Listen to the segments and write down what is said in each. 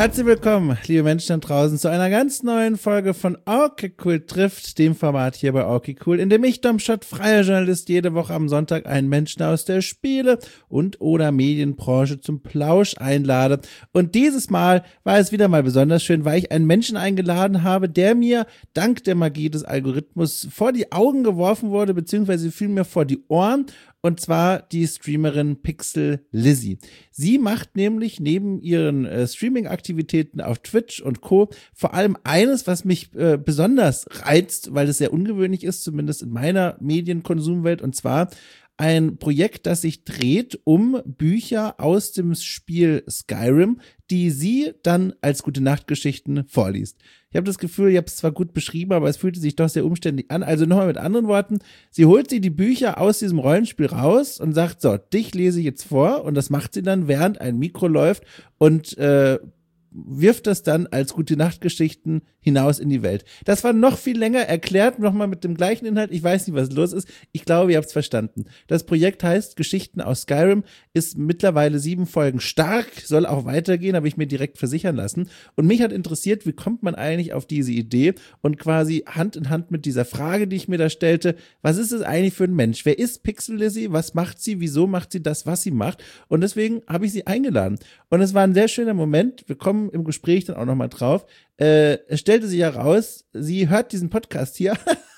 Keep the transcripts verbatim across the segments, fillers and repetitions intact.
Herzlich willkommen, liebe Menschen da draußen, zu einer ganz neuen Folge von Okay Cool trifft, dem Format hier bei Okay Cool, in dem ich, Dom Schott, freier Journalist, jede Woche am Sonntag einen Menschen aus der Spiele- und oder Medienbranche zum Plausch einlade. Und dieses Mal war es wieder mal besonders schön, weil ich einen Menschen eingeladen habe, der mir dank der Magie des Algorithmus vor die Augen geworfen wurde, beziehungsweise vielmehr vor die Ohren. Und zwar die Streamerin Pixel Lizzy. Sie macht nämlich neben ihren äh, Streaming-Aktivitäten auf Twitch und Co. vor allem eines, was mich äh, besonders reizt, weil es sehr ungewöhnlich ist, zumindest in meiner Medienkonsumwelt, und zwar ein Projekt, das sich dreht um Bücher aus dem Spiel Skyrim, die sie dann als Gute-Nacht-Geschichten vorliest. Ich habe das Gefühl, ich habe es zwar gut beschrieben, aber es fühlte sich doch sehr umständlich an. Also nochmal mit anderen Worten, sie holt sie die Bücher aus diesem Rollenspiel raus und sagt, so, dich lese ich jetzt vor, und das macht sie dann, während ein Mikro läuft, und äh, wirft das dann als Gute-Nacht-Geschichten hinaus in die Welt. Das war noch viel länger erklärt, nochmal mit dem gleichen Inhalt. Ich weiß nicht, was los ist. Ich glaube, ihr habt es verstanden. Das Projekt heißt Geschichten aus Skyrim, ist mittlerweile sieben Folgen stark, soll auch weitergehen, habe ich mir direkt versichern lassen. Und mich hat interessiert, wie kommt man eigentlich auf diese Idee, und quasi Hand in Hand mit dieser Frage, die ich mir da stellte, was ist es eigentlich für ein Mensch? Wer ist Pixel Lizzy? Was macht sie? Wieso macht sie das, was sie macht? Und deswegen habe ich sie eingeladen. Und es war ein sehr schöner Moment. Wir kommen im Gespräch dann auch nochmal drauf. Äh, es stellte sich heraus, sie hört diesen Podcast hier,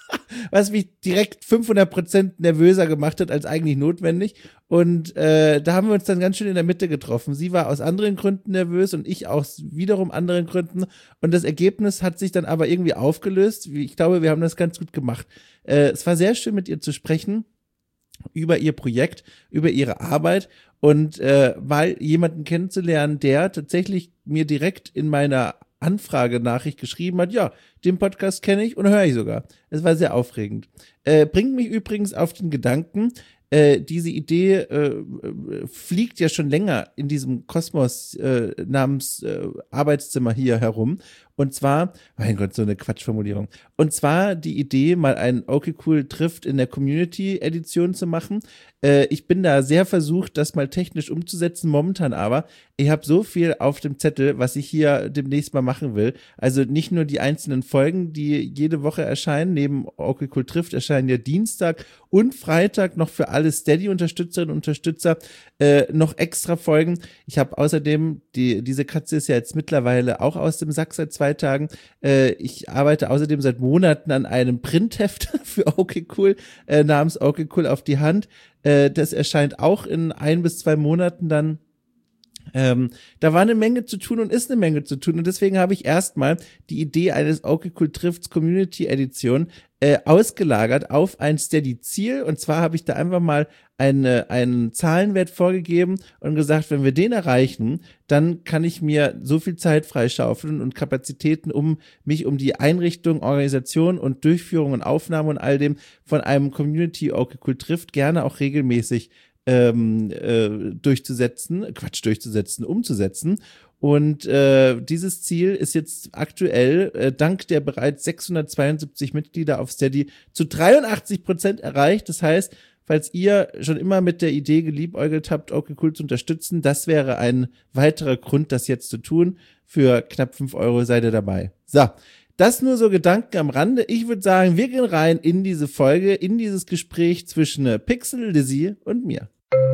was mich direkt fünfhundert Prozent nervöser gemacht hat als eigentlich notwendig. Und äh, da haben wir uns dann ganz schön in der Mitte getroffen. Sie war aus anderen Gründen nervös und ich aus wiederum anderen Gründen. Und das Ergebnis hat sich dann aber irgendwie aufgelöst. Ich glaube, wir haben das ganz gut gemacht. Äh, es war sehr schön, mit ihr zu sprechen über ihr Projekt, über ihre Arbeit, und äh, mal jemanden kennenzulernen, der tatsächlich mir direkt in meiner Anfragenachricht geschrieben hat, ja, den Podcast kenne ich und höre ich sogar. Es war sehr aufregend. Äh, bringt mich übrigens auf den Gedanken, äh, diese Idee äh, fliegt ja schon länger in diesem Kosmos äh, namens äh, Arbeitszimmer hier herum. Und zwar, mein Gott, so eine Quatschformulierung. Und zwar die Idee, mal einen Okay Cool trifft in der Community-Edition zu machen. Äh, ich bin da sehr versucht, das mal technisch umzusetzen. Momentan aber, ich habe so viel auf dem Zettel, was ich hier demnächst mal machen will. Also nicht nur die einzelnen Folgen, die jede Woche erscheinen. Neben Okay Cool trifft erscheinen ja Dienstag und Freitag noch für alle Steady-Unterstützerinnen und Unterstützer äh, noch extra Folgen. Ich habe außerdem, die diese Katze ist ja jetzt mittlerweile auch aus dem Sack seit zwei Tagen. Äh, ich arbeite außerdem seit Monaten an einem Printheft für Okay Cool äh, namens Okay Cool auf die Hand. Äh, das erscheint auch in ein bis zwei Monaten dann. Ähm, da war eine Menge zu tun und ist eine Menge zu tun, und deswegen habe ich erstmal die Idee eines Okay Cool trifft Community Edition äh, ausgelagert auf ein Steady-Ziel, und zwar habe ich da einfach mal eine, einen Zahlenwert vorgegeben und gesagt, wenn wir den erreichen, dann kann ich mir so viel Zeit freischaufeln und Kapazitäten, um mich um die Einrichtung, Organisation und Durchführung und Aufnahme und all dem von einem Community Okay Cool trifft gerne auch regelmäßig Ähm, äh, durchzusetzen, Quatsch, durchzusetzen, umzusetzen. Und äh, dieses Ziel ist jetzt aktuell äh, dank der bereits sechshundertzweiundsiebzig Mitglieder auf Steady zu dreiundachtzig Prozent erreicht. Das heißt, falls ihr schon immer mit der Idee geliebäugelt habt, Okay Cool zu unterstützen, das wäre ein weiterer Grund, das jetzt zu tun. Für knapp fünf Euro seid ihr dabei. So. Das nur so Gedanken am Rande. Ich würde sagen, wir gehen rein in diese Folge, in dieses Gespräch zwischen Pixel Lizzy und mir.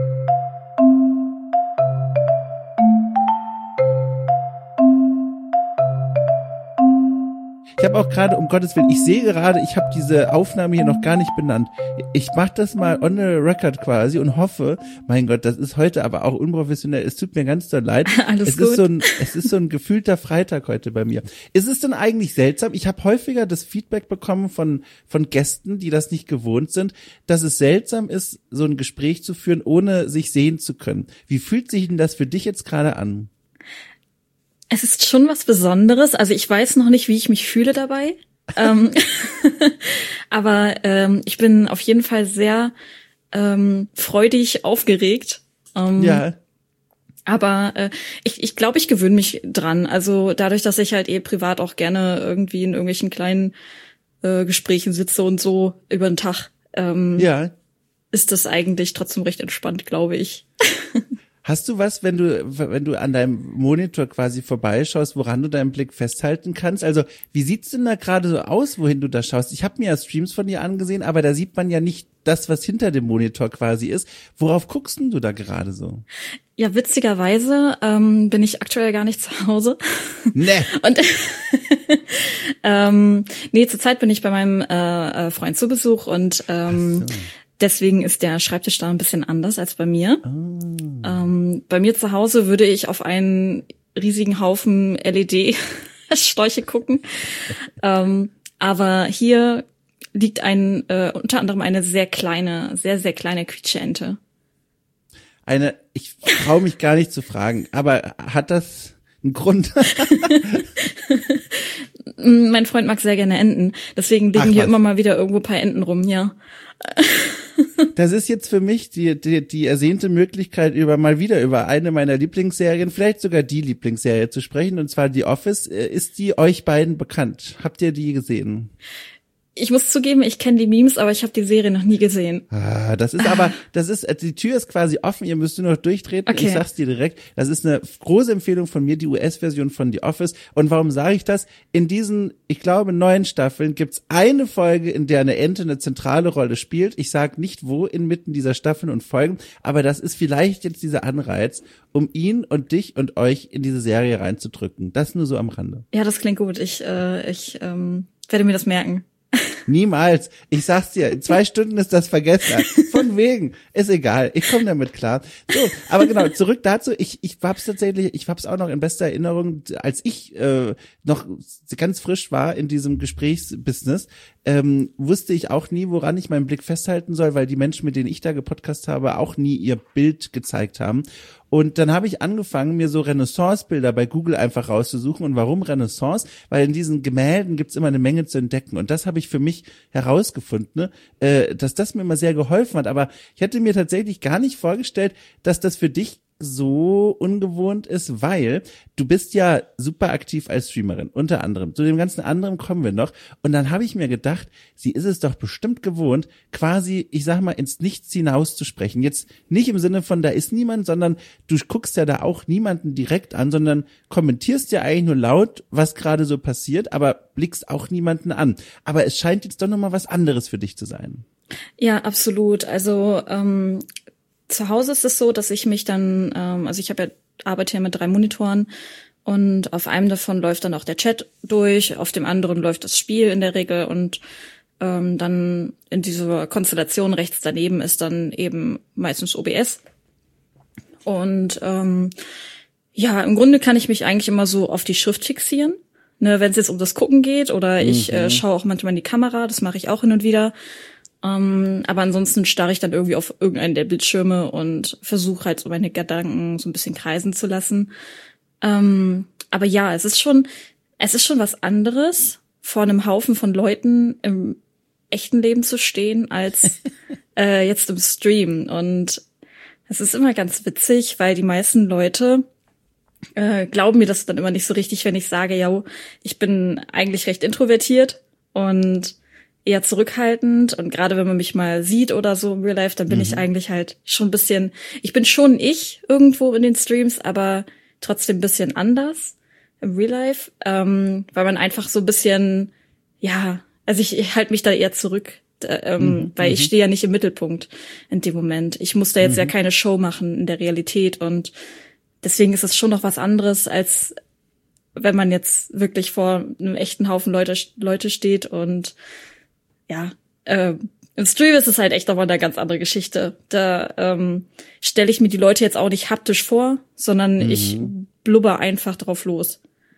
Ich habe auch gerade, um Gottes Willen, ich sehe gerade, ich habe diese Aufnahme hier noch gar nicht benannt. Ich mache das mal on the record quasi und hoffe, mein Gott, das ist heute aber auch unprofessionell. Es tut mir ganz doll leid. Alles es gut. Ist so ein, es ist so ein gefühlter Freitag heute bei mir. Ist es denn eigentlich seltsam? Ich habe häufiger das Feedback bekommen von von Gästen, die das nicht gewohnt sind, dass es seltsam ist, so ein Gespräch zu führen, ohne sich sehen zu können. Wie fühlt sich denn das für dich jetzt gerade an? Es ist schon was Besonderes. Also ich weiß noch nicht, wie ich mich fühle dabei. ähm, aber ähm, ich bin auf jeden Fall sehr ähm, freudig aufgeregt. Ähm, ja. Aber äh, ich ich glaube, ich gewöhne mich dran. Also dadurch, dass ich halt eh privat auch gerne irgendwie in irgendwelchen kleinen äh, Gesprächen sitze und so über den Tag, ähm, ja. ist das eigentlich trotzdem recht entspannt, glaube ich. Hast du was, wenn du, wenn du an deinem Monitor quasi vorbeischaust, woran du deinen Blick festhalten kannst? Also, wie sieht's denn da gerade so aus, wohin du da schaust? Ich habe mir ja Streams von dir angesehen, aber da sieht man ja nicht das, was hinter dem Monitor quasi ist. Worauf guckst denn du da gerade so? Ja, witzigerweise ähm, bin ich aktuell gar nicht zu Hause. Nee. Und ähm, nee, zurzeit bin ich bei meinem äh, Freund zu Besuch und ähm, so. Deswegen ist der Schreibtisch da ein bisschen anders als bei mir. Oh. Ähm, bei mir zu Hause würde ich auf einen riesigen Haufen L E D-Schläuche gucken. ähm, aber hier liegt ein äh, unter anderem eine sehr kleine, sehr, sehr kleine Quietscheente. Eine, ich traue mich gar nicht zu fragen, aber hat das einen Grund? Mein Freund mag sehr gerne Enten, deswegen liegen Ach, hier immer mal wieder irgendwo ein paar Enten rum, ja. Das ist jetzt für mich die, die, die ersehnte Möglichkeit, über mal wieder über eine meiner Lieblingsserien, vielleicht sogar die Lieblingsserie zu sprechen, und zwar The Office. Ist die euch beiden bekannt? Habt ihr die gesehen? Ich muss zugeben, ich kenne die Memes, aber ich habe die Serie noch nie gesehen. Ah, das ist aber, das ist, die Tür ist quasi offen, ihr müsst nur noch durchtreten. Okay. Ich sag's dir direkt, das ist eine große Empfehlung von mir, die U S-Version von The Office. Und warum sage ich das? In diesen, ich glaube, neun Staffeln gibt's eine Folge, in der eine Ente eine zentrale Rolle spielt. Ich sage nicht wo inmitten dieser Staffeln und Folgen, aber das ist vielleicht jetzt dieser Anreiz, um ihn und dich und euch in diese Serie reinzudrücken. Das nur so am Rande. Ja, das klingt gut. Ich, äh, ich ähm, werde mir das merken. Niemals. Ich sag's dir, in zwei Stunden ist das vergessen. Von wegen. Ist egal. Ich komme damit klar. So, aber genau, zurück dazu. Ich, ich hab's tatsächlich, ich hab's auch noch in bester Erinnerung, als ich äh, noch ganz frisch war in diesem Gesprächsbusiness, ähm, wusste ich auch nie, woran ich meinen Blick festhalten soll, weil die Menschen, mit denen ich da gepodcast habe, auch nie ihr Bild gezeigt haben. Und dann habe ich angefangen, mir so Renaissance-Bilder bei Google einfach rauszusuchen. Und warum Renaissance? Weil in diesen Gemälden gibt's immer eine Menge zu entdecken. Und das habe ich für mich herausgefunden, ne? äh, dass das mir immer sehr geholfen hat. Aber ich hätte mir tatsächlich gar nicht vorgestellt, dass das für dich so ungewohnt ist, weil du bist ja super aktiv als Streamerin, unter anderem. Zu dem ganzen anderen kommen wir noch. Und dann habe ich mir gedacht, sie ist es doch bestimmt gewohnt, quasi, ich sag mal, ins Nichts hinaus zu sprechen. Jetzt nicht im Sinne von, da ist niemand, sondern du guckst ja da auch niemanden direkt an, sondern kommentierst ja eigentlich nur laut, was gerade so passiert, aber blickst auch niemanden an. Aber es scheint jetzt doch nochmal was anderes für dich zu sein. Ja, absolut. Also, ähm, zu Hause ist es so, dass ich mich dann, ähm, also ich habe ja, arbeite ja mit drei Monitoren und auf einem davon läuft dann auch der Chat durch, auf dem anderen läuft das Spiel in der Regel und ähm, dann in dieser Konstellation rechts daneben ist dann eben meistens O B S. Und ähm, ja, im Grunde kann ich mich eigentlich immer so auf die Schrift fixieren, ne, wenn es jetzt um das Gucken geht oder ich mhm. äh, schaue auch manchmal in die Kamera, das mache ich auch hin und wieder. Um, aber ansonsten starre ich dann irgendwie auf irgendeinen der Bildschirme und versuche halt so meine Gedanken so ein bisschen kreisen zu lassen. Um, aber ja, es ist schon, es ist schon was anderes, vor einem Haufen von Leuten im echten Leben zu stehen, als äh, jetzt im Stream. Und es ist immer ganz witzig, weil die meisten Leute äh, glauben mir das dann immer nicht so richtig, wenn ich sage, ja, ich bin eigentlich recht introvertiert und eher zurückhaltend, und gerade wenn man mich mal sieht oder so im Real Life, dann bin mhm. ich eigentlich halt schon ein bisschen, ich bin schon ich irgendwo in den Streams, aber trotzdem ein bisschen anders im Real Life, ähm, weil man einfach so ein bisschen, ja, also ich, ich halte mich da eher zurück, äh, ähm, mhm. weil ich stehe ja nicht im Mittelpunkt in dem Moment. Ich muss da jetzt mhm. ja keine Show machen in der Realität, und deswegen ist es schon noch was anderes, als wenn man jetzt wirklich vor einem echten Haufen Leute, Leute steht. Und ja, äh, im Stream ist es halt echt nochmal eine ganz andere Geschichte. Da ähm, stelle ich mir die Leute jetzt auch nicht haptisch vor, sondern mhm. ich blubber einfach drauf los.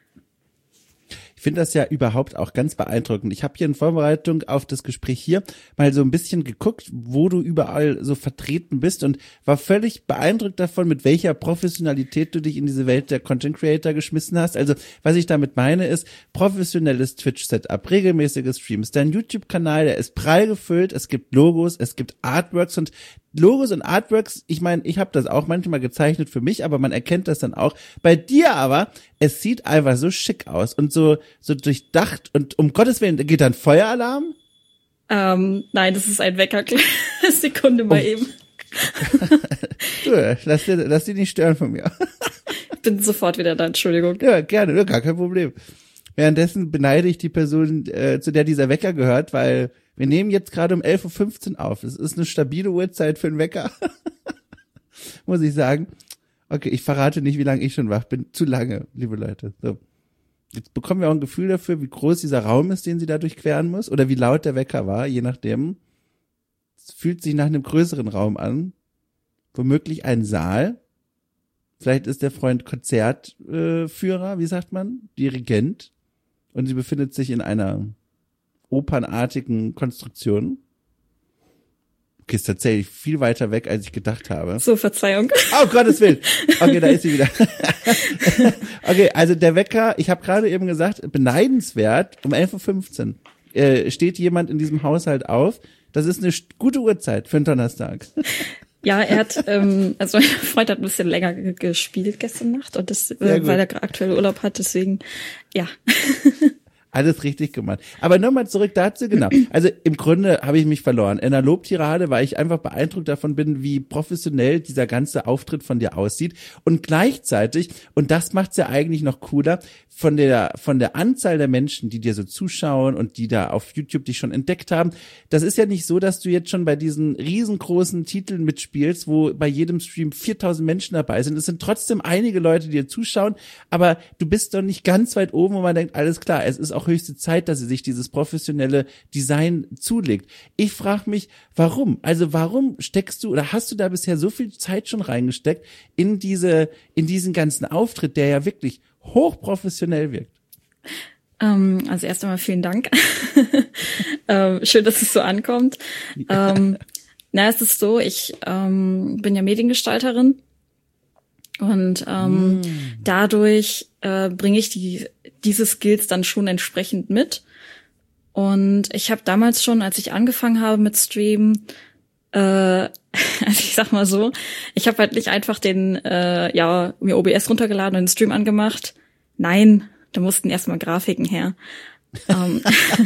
Ich finde das ja überhaupt auch ganz beeindruckend. Ich habe hier in Vorbereitung auf das Gespräch hier mal so ein bisschen geguckt, wo du überall so vertreten bist, und war völlig beeindruckt davon, mit welcher Professionalität du dich in diese Welt der Content Creator geschmissen hast. Also was ich damit meine ist, professionelles Twitch-Setup, regelmäßige Streams, dein YouTube-Kanal, der ist prall gefüllt, es gibt Logos, es gibt Artworks, und Logos und Artworks, ich meine, ich habe das auch manchmal gezeichnet für mich, aber man erkennt das dann auch. Bei dir aber, es sieht einfach so schick aus und so so durchdacht, und um Gottes Willen, geht da ein Feueralarm? Ähm, nein, das ist ein Wecker. Sekunde mal oh. eben. Du, Ruhe. Lass dir, lass dich nicht stören von mir. Ich bin sofort wieder da, Entschuldigung. Ja, gerne, ja, gar kein Problem. Währenddessen beneide ich die Person, äh, zu der dieser Wecker gehört, weil wir nehmen jetzt gerade um elf Uhr fünfzehn auf. Das ist eine stabile Uhrzeit für einen Wecker. Muss ich sagen. Okay, ich verrate nicht, wie lange ich schon wach bin. Zu lange, liebe Leute. So. Jetzt bekommen wir auch ein Gefühl dafür, wie groß dieser Raum ist, den sie da durchqueren muss, oder wie laut der Wecker war, je nachdem. Es fühlt sich nach einem größeren Raum an. Womöglich ein Saal. Vielleicht ist der Freund Konzertführer, äh, wie sagt man? Dirigent. Und sie befindet sich in einer opernartigen Konstruktion. Okay, ist tatsächlich viel weiter weg, als ich gedacht habe. So, Verzeihung. Oh, Gottes Willen. Okay, da ist sie wieder. Okay, also der Wecker, ich habe gerade eben gesagt, beneidenswert, um elf Uhr fünfzehn äh, steht jemand in diesem Haushalt auf. Das ist eine gute Uhrzeit für einen Donnerstag. Ja, er hat, ähm, also mein Freund hat ein bisschen länger g- gespielt gestern Nacht und das, äh, weil er aktuell Urlaub hat, deswegen, ja. Alles richtig gemacht. Aber nochmal zurück dazu, genau. Also im Grunde habe ich mich verloren. In der Lobtirade, weil ich einfach beeindruckt davon bin, wie professionell dieser ganze Auftritt von dir aussieht. Und gleichzeitig, und das macht's ja eigentlich noch cooler, von der von der Anzahl der Menschen, die dir so zuschauen und die da auf YouTube dich schon entdeckt haben, das ist ja nicht so, dass du jetzt schon bei diesen riesengroßen Titeln mitspielst, wo bei jedem Stream viertausend Menschen dabei sind. Es sind trotzdem einige Leute, die dir zuschauen, aber du bist doch nicht ganz weit oben, wo man denkt, alles klar, es ist auch höchste Zeit, dass sie sich dieses professionelle Design zulegt. Ich frage mich, warum? Also warum steckst du oder hast du da bisher so viel Zeit schon reingesteckt in diese, in diesen ganzen Auftritt, der ja wirklich hochprofessionell wirkt? Ähm, also erst einmal vielen Dank. ähm, schön, dass es so ankommt. Ja. Ähm, na, es ist so, ich ähm, bin ja Mediengestalterin und ähm, mm. dadurch äh, bringe ich die diese Skills dann schon entsprechend mit. Und ich habe damals schon, als ich angefangen habe mit Streamen, äh, also ich sag mal so, ich habe halt nicht einfach den, äh, ja, mir O B S runtergeladen und den Stream angemacht. Nein, da mussten erstmal Grafiken her. ähm,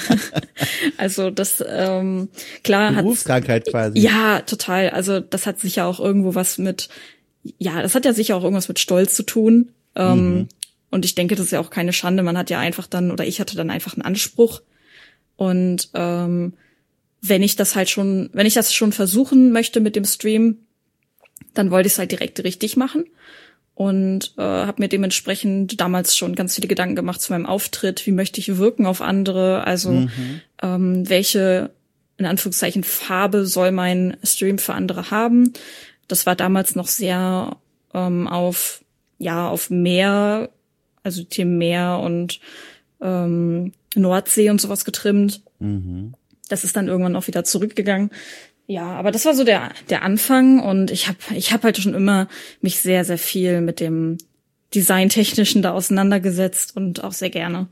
also das, ähm, klar hat Berufskrankheit quasi. Ja, total. Also das hat sicher auch irgendwo was mit, ja, das hat ja sicher auch irgendwas mit Stolz zu tun. Ähm, mhm. Und ich denke, das ist ja auch keine Schande. Man hat ja einfach dann, oder ich hatte dann einfach einen Anspruch. Und ähm, wenn ich das halt schon, wenn ich das schon versuchen möchte mit dem Stream, dann wollte ich es halt direkt richtig machen. Und äh, habe mir dementsprechend damals schon ganz viele Gedanken gemacht zu meinem Auftritt. Wie möchte ich wirken auf andere? Also mhm. ähm, welche, in Anführungszeichen, Farbe soll mein Stream für andere haben? Das war damals noch sehr ähm, auf, ja, auf Meer, also Themen Meer und ähm, Nordsee und sowas getrimmt. Mhm. Das ist dann irgendwann auch wieder zurückgegangen. Ja, aber das war so der der Anfang und ich habe ich habe halt schon immer mich sehr, sehr viel mit dem Designtechnischen da auseinandergesetzt und auch sehr gerne.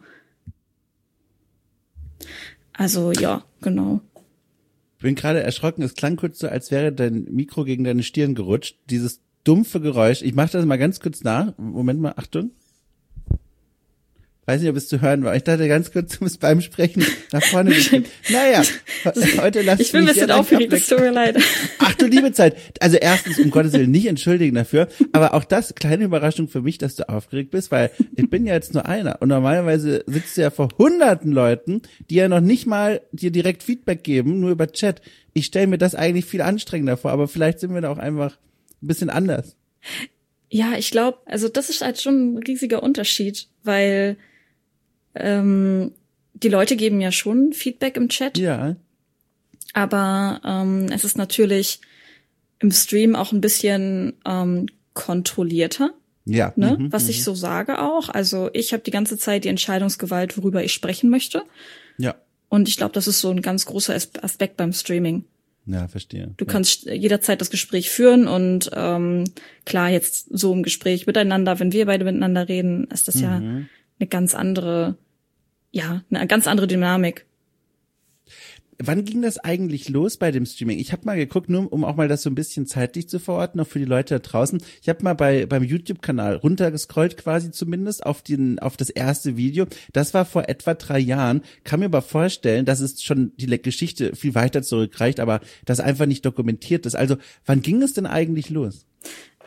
Also ja, genau. Ich bin gerade erschrocken, es klang kurz so, als wäre dein Mikro gegen deine Stirn gerutscht. Dieses dumpfe Geräusch. Ich mache das mal ganz kurz nach. Moment mal, Achtung. Weiß nicht, ob es zu hören war. Ich dachte ganz kurz, du musst beim Sprechen nach vorne gehen. Naja, heute lass ich Ich bin ein bisschen aufgeregt, es tut mir leid. Ach du liebe Zeit. Also erstens, um Gottes Willen, nicht entschuldigen dafür. Aber auch das, kleine Überraschung für mich, dass du aufgeregt bist, weil ich bin ja jetzt nur einer. Und normalerweise sitzt du ja vor hunderten Leuten, die ja noch nicht mal dir direkt Feedback geben, nur über Chat. Ich stelle mir das eigentlich viel anstrengender vor, aber vielleicht sind wir da auch einfach ein bisschen anders. Ja, ich glaube, also das ist halt schon ein riesiger Unterschied, weil ähm, die Leute geben ja schon Feedback im Chat. Ja. Aber ähm, es ist natürlich im Stream auch ein bisschen ähm, kontrollierter. Ja. Ne? Mhm, was mhm. ich so sage auch. Also ich habe die ganze Zeit die Entscheidungsgewalt, worüber ich sprechen möchte. Ja. Und ich glaube, das ist so ein ganz großer Aspekt beim Streaming. Ja, verstehe. Du ja. kannst jederzeit das Gespräch führen und ähm, klar, jetzt so im Gespräch miteinander, wenn wir beide miteinander reden, ist das mhm. ja eine ganz andere, ja, eine ganz andere Dynamik. Wann ging das eigentlich los bei dem Streaming? Ich habe mal geguckt, nur um auch mal das so ein bisschen zeitlich zu verorten, auch für die Leute da draußen. Ich habe mal bei beim YouTube-Kanal runtergescrollt quasi zumindest auf den auf das erste Video. Das war vor etwa drei Jahren. Kann mir aber vorstellen, dass es schon die Geschichte viel weiter zurückreicht, aber das einfach nicht dokumentiert ist. Also wann ging es denn eigentlich los?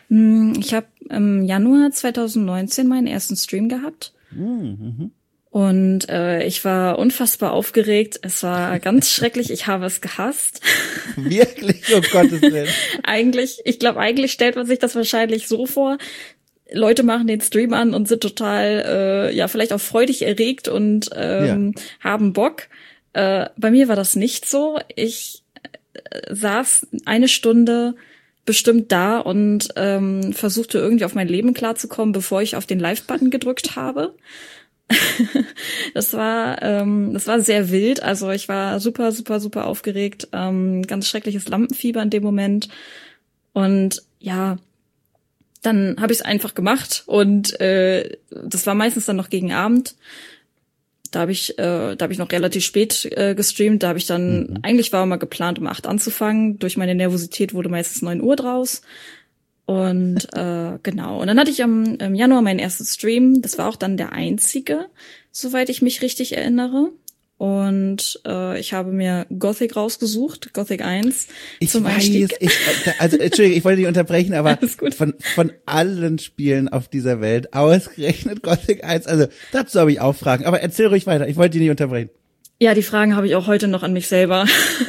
Ich habe im Januar zwanzig neunzehn meinen ersten Stream gehabt. Mhm. Und äh, ich war unfassbar aufgeregt. Es war ganz schrecklich. Ich habe es gehasst. Wirklich? Um Gottes Willen. Eigentlich, ich glaube, eigentlich stellt man sich das wahrscheinlich so vor. Leute machen den Stream an und sind total, äh, ja, vielleicht auch freudig erregt und ähm, ja. haben Bock. Äh, bei mir war das nicht so. Ich äh, saß eine Stunde bestimmt da und ähm, versuchte irgendwie auf mein Leben klarzukommen, bevor ich auf den Live-Button gedrückt habe. Das war, ähm, das war sehr wild. Also ich war super, super, super aufgeregt. Ähm, ganz schreckliches Lampenfieber in dem Moment. Und ja, dann habe ich es einfach gemacht. Und äh, das war meistens dann noch gegen Abend. Da habe ich, äh, da habe ich noch relativ spät äh, gestreamt. Da habe ich dann, mhm. eigentlich war mal geplant, um acht anzufangen. Durch meine Nervosität wurde meistens neun Uhr draus. Und äh, genau. Und dann hatte ich am im Januar meinen ersten Stream. Das war auch dann der einzige, soweit ich mich richtig erinnere. Und äh, ich habe mir Gothic rausgesucht, Gothic eins. Ich zum weiß, Einstieg. ich, also Entschuldigung, ich wollte dich unterbrechen, aber von von allen Spielen auf dieser Welt ausgerechnet Gothic eins. Also dazu habe ich auch Fragen. Aber erzähl ruhig weiter. Ich wollte dich nicht unterbrechen. Ja, die Fragen habe ich auch heute noch an mich selber.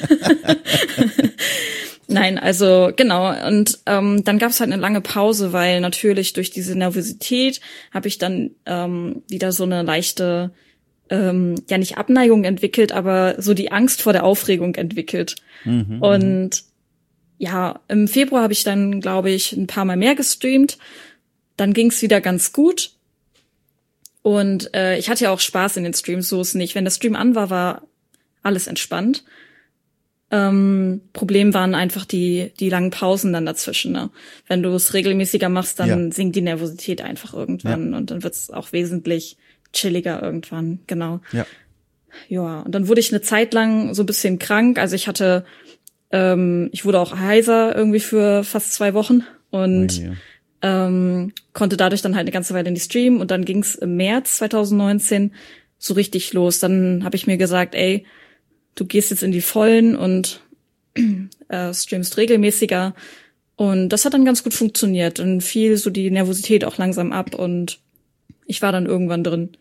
Nein, also genau. Und ähm, dann gab es halt eine lange Pause, weil natürlich durch diese Nervosität habe ich dann ähm, wieder so eine leichte, ähm, ja nicht Abneigung entwickelt, aber so die Angst vor der Aufregung entwickelt. Mhm, und ja, im Februar habe ich dann, glaube ich, ein paar Mal mehr gestreamt. Dann ging es wieder ganz gut. Und äh, ich hatte ja auch Spaß in den Streams, so ist nicht. Wenn der Stream an war, war alles entspannt. Ähm, Problem waren einfach die die langen Pausen dann dazwischen. Ne? Wenn du es regelmäßiger machst, dann ja. sinkt die Nervosität einfach irgendwann ja. und dann wird es auch wesentlich chilliger irgendwann. Genau. Ja. Ja. Und dann wurde ich eine Zeit lang so ein bisschen krank. Also ich hatte, ähm, ich wurde auch heiser irgendwie für fast zwei Wochen und oh, ja. ähm, konnte dadurch dann halt eine ganze Weile in die Stream. Und dann ging es im März zwanzig neunzehn so richtig los. Dann habe ich mir gesagt, ey, du gehst jetzt in die Vollen und äh, streamst regelmäßiger. Und das hat dann ganz gut funktioniert. Und fiel so die Nervosität auch langsam ab und ich war dann irgendwann drin.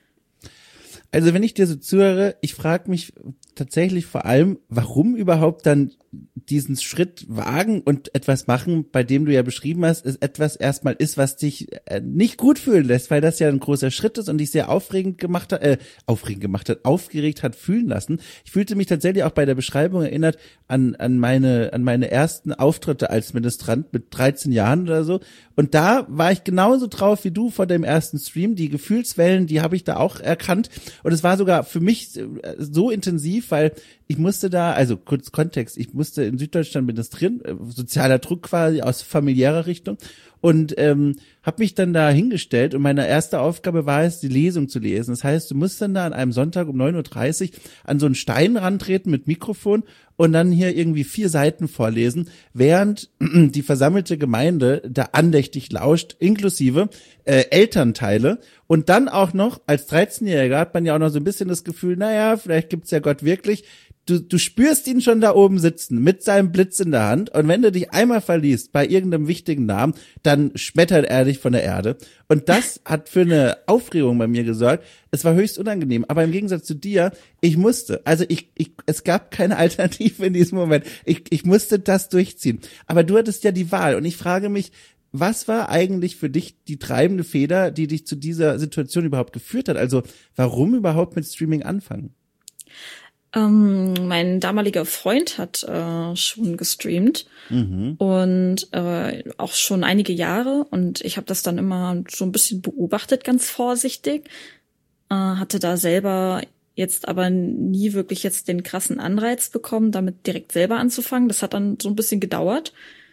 Also wenn ich dir so zuhöre, ich frage mich tatsächlich vor allem, warum überhaupt dann diesen Schritt wagen und etwas machen, bei dem du ja beschrieben hast, es etwas erstmal ist, was dich äh, nicht gut fühlen lässt, weil das ja ein großer Schritt ist und dich sehr aufregend gemacht hat, äh, aufregend gemacht hat, aufgeregt hat fühlen lassen. Ich fühlte mich tatsächlich auch bei der Beschreibung erinnert an an meine an meine ersten Auftritte als Ministrant mit dreizehn Jahren oder so. Und da war ich genauso drauf wie du vor dem ersten Stream. Die Gefühlswellen, die habe ich da auch erkannt. Und es war sogar für mich so intensiv, weil ich musste da, also kurz Kontext, ich musste in Süddeutschland ministrieren, sozialer Druck quasi aus familiärer Richtung und ähm, habe mich dann da hingestellt und meine erste Aufgabe war es, die Lesung zu lesen. Das heißt, du musst dann da an einem Sonntag um neun Uhr dreißig an so einen Stein rantreten mit Mikrofon und dann hier irgendwie vier Seiten vorlesen, während die versammelte Gemeinde da andächtig lauscht, inklusive äh, Elternteile. Und dann auch noch, als dreizehnjähriger hat man ja auch noch so ein bisschen das Gefühl, naja, vielleicht gibt's ja Gott wirklich. Du, du spürst ihn schon da oben sitzen, mit seinem Blitz in der Hand. Und wenn du dich einmal verliest bei irgendeinem wichtigen Namen, dann schmettert er dich von der Erde. Und das hat für eine Aufregung bei mir gesorgt. Es war höchst unangenehm. Aber im Gegensatz zu dir, ich musste. Also ich, ich, es gab keine Alternative in diesem Moment. Ich, ich musste das durchziehen. Aber du hattest ja die Wahl. Und ich frage mich, was war eigentlich für dich die treibende Feder, die dich zu dieser Situation überhaupt geführt hat? Also warum überhaupt mit Streaming anfangen? Ähm, mein damaliger Freund hat äh, schon gestreamt mhm. und äh, auch schon einige Jahre und ich habe das dann immer so ein bisschen beobachtet, ganz vorsichtig, äh, hatte da selber jetzt aber nie wirklich jetzt den krassen Anreiz bekommen, damit direkt selber anzufangen. Das hat dann so ein bisschen gedauert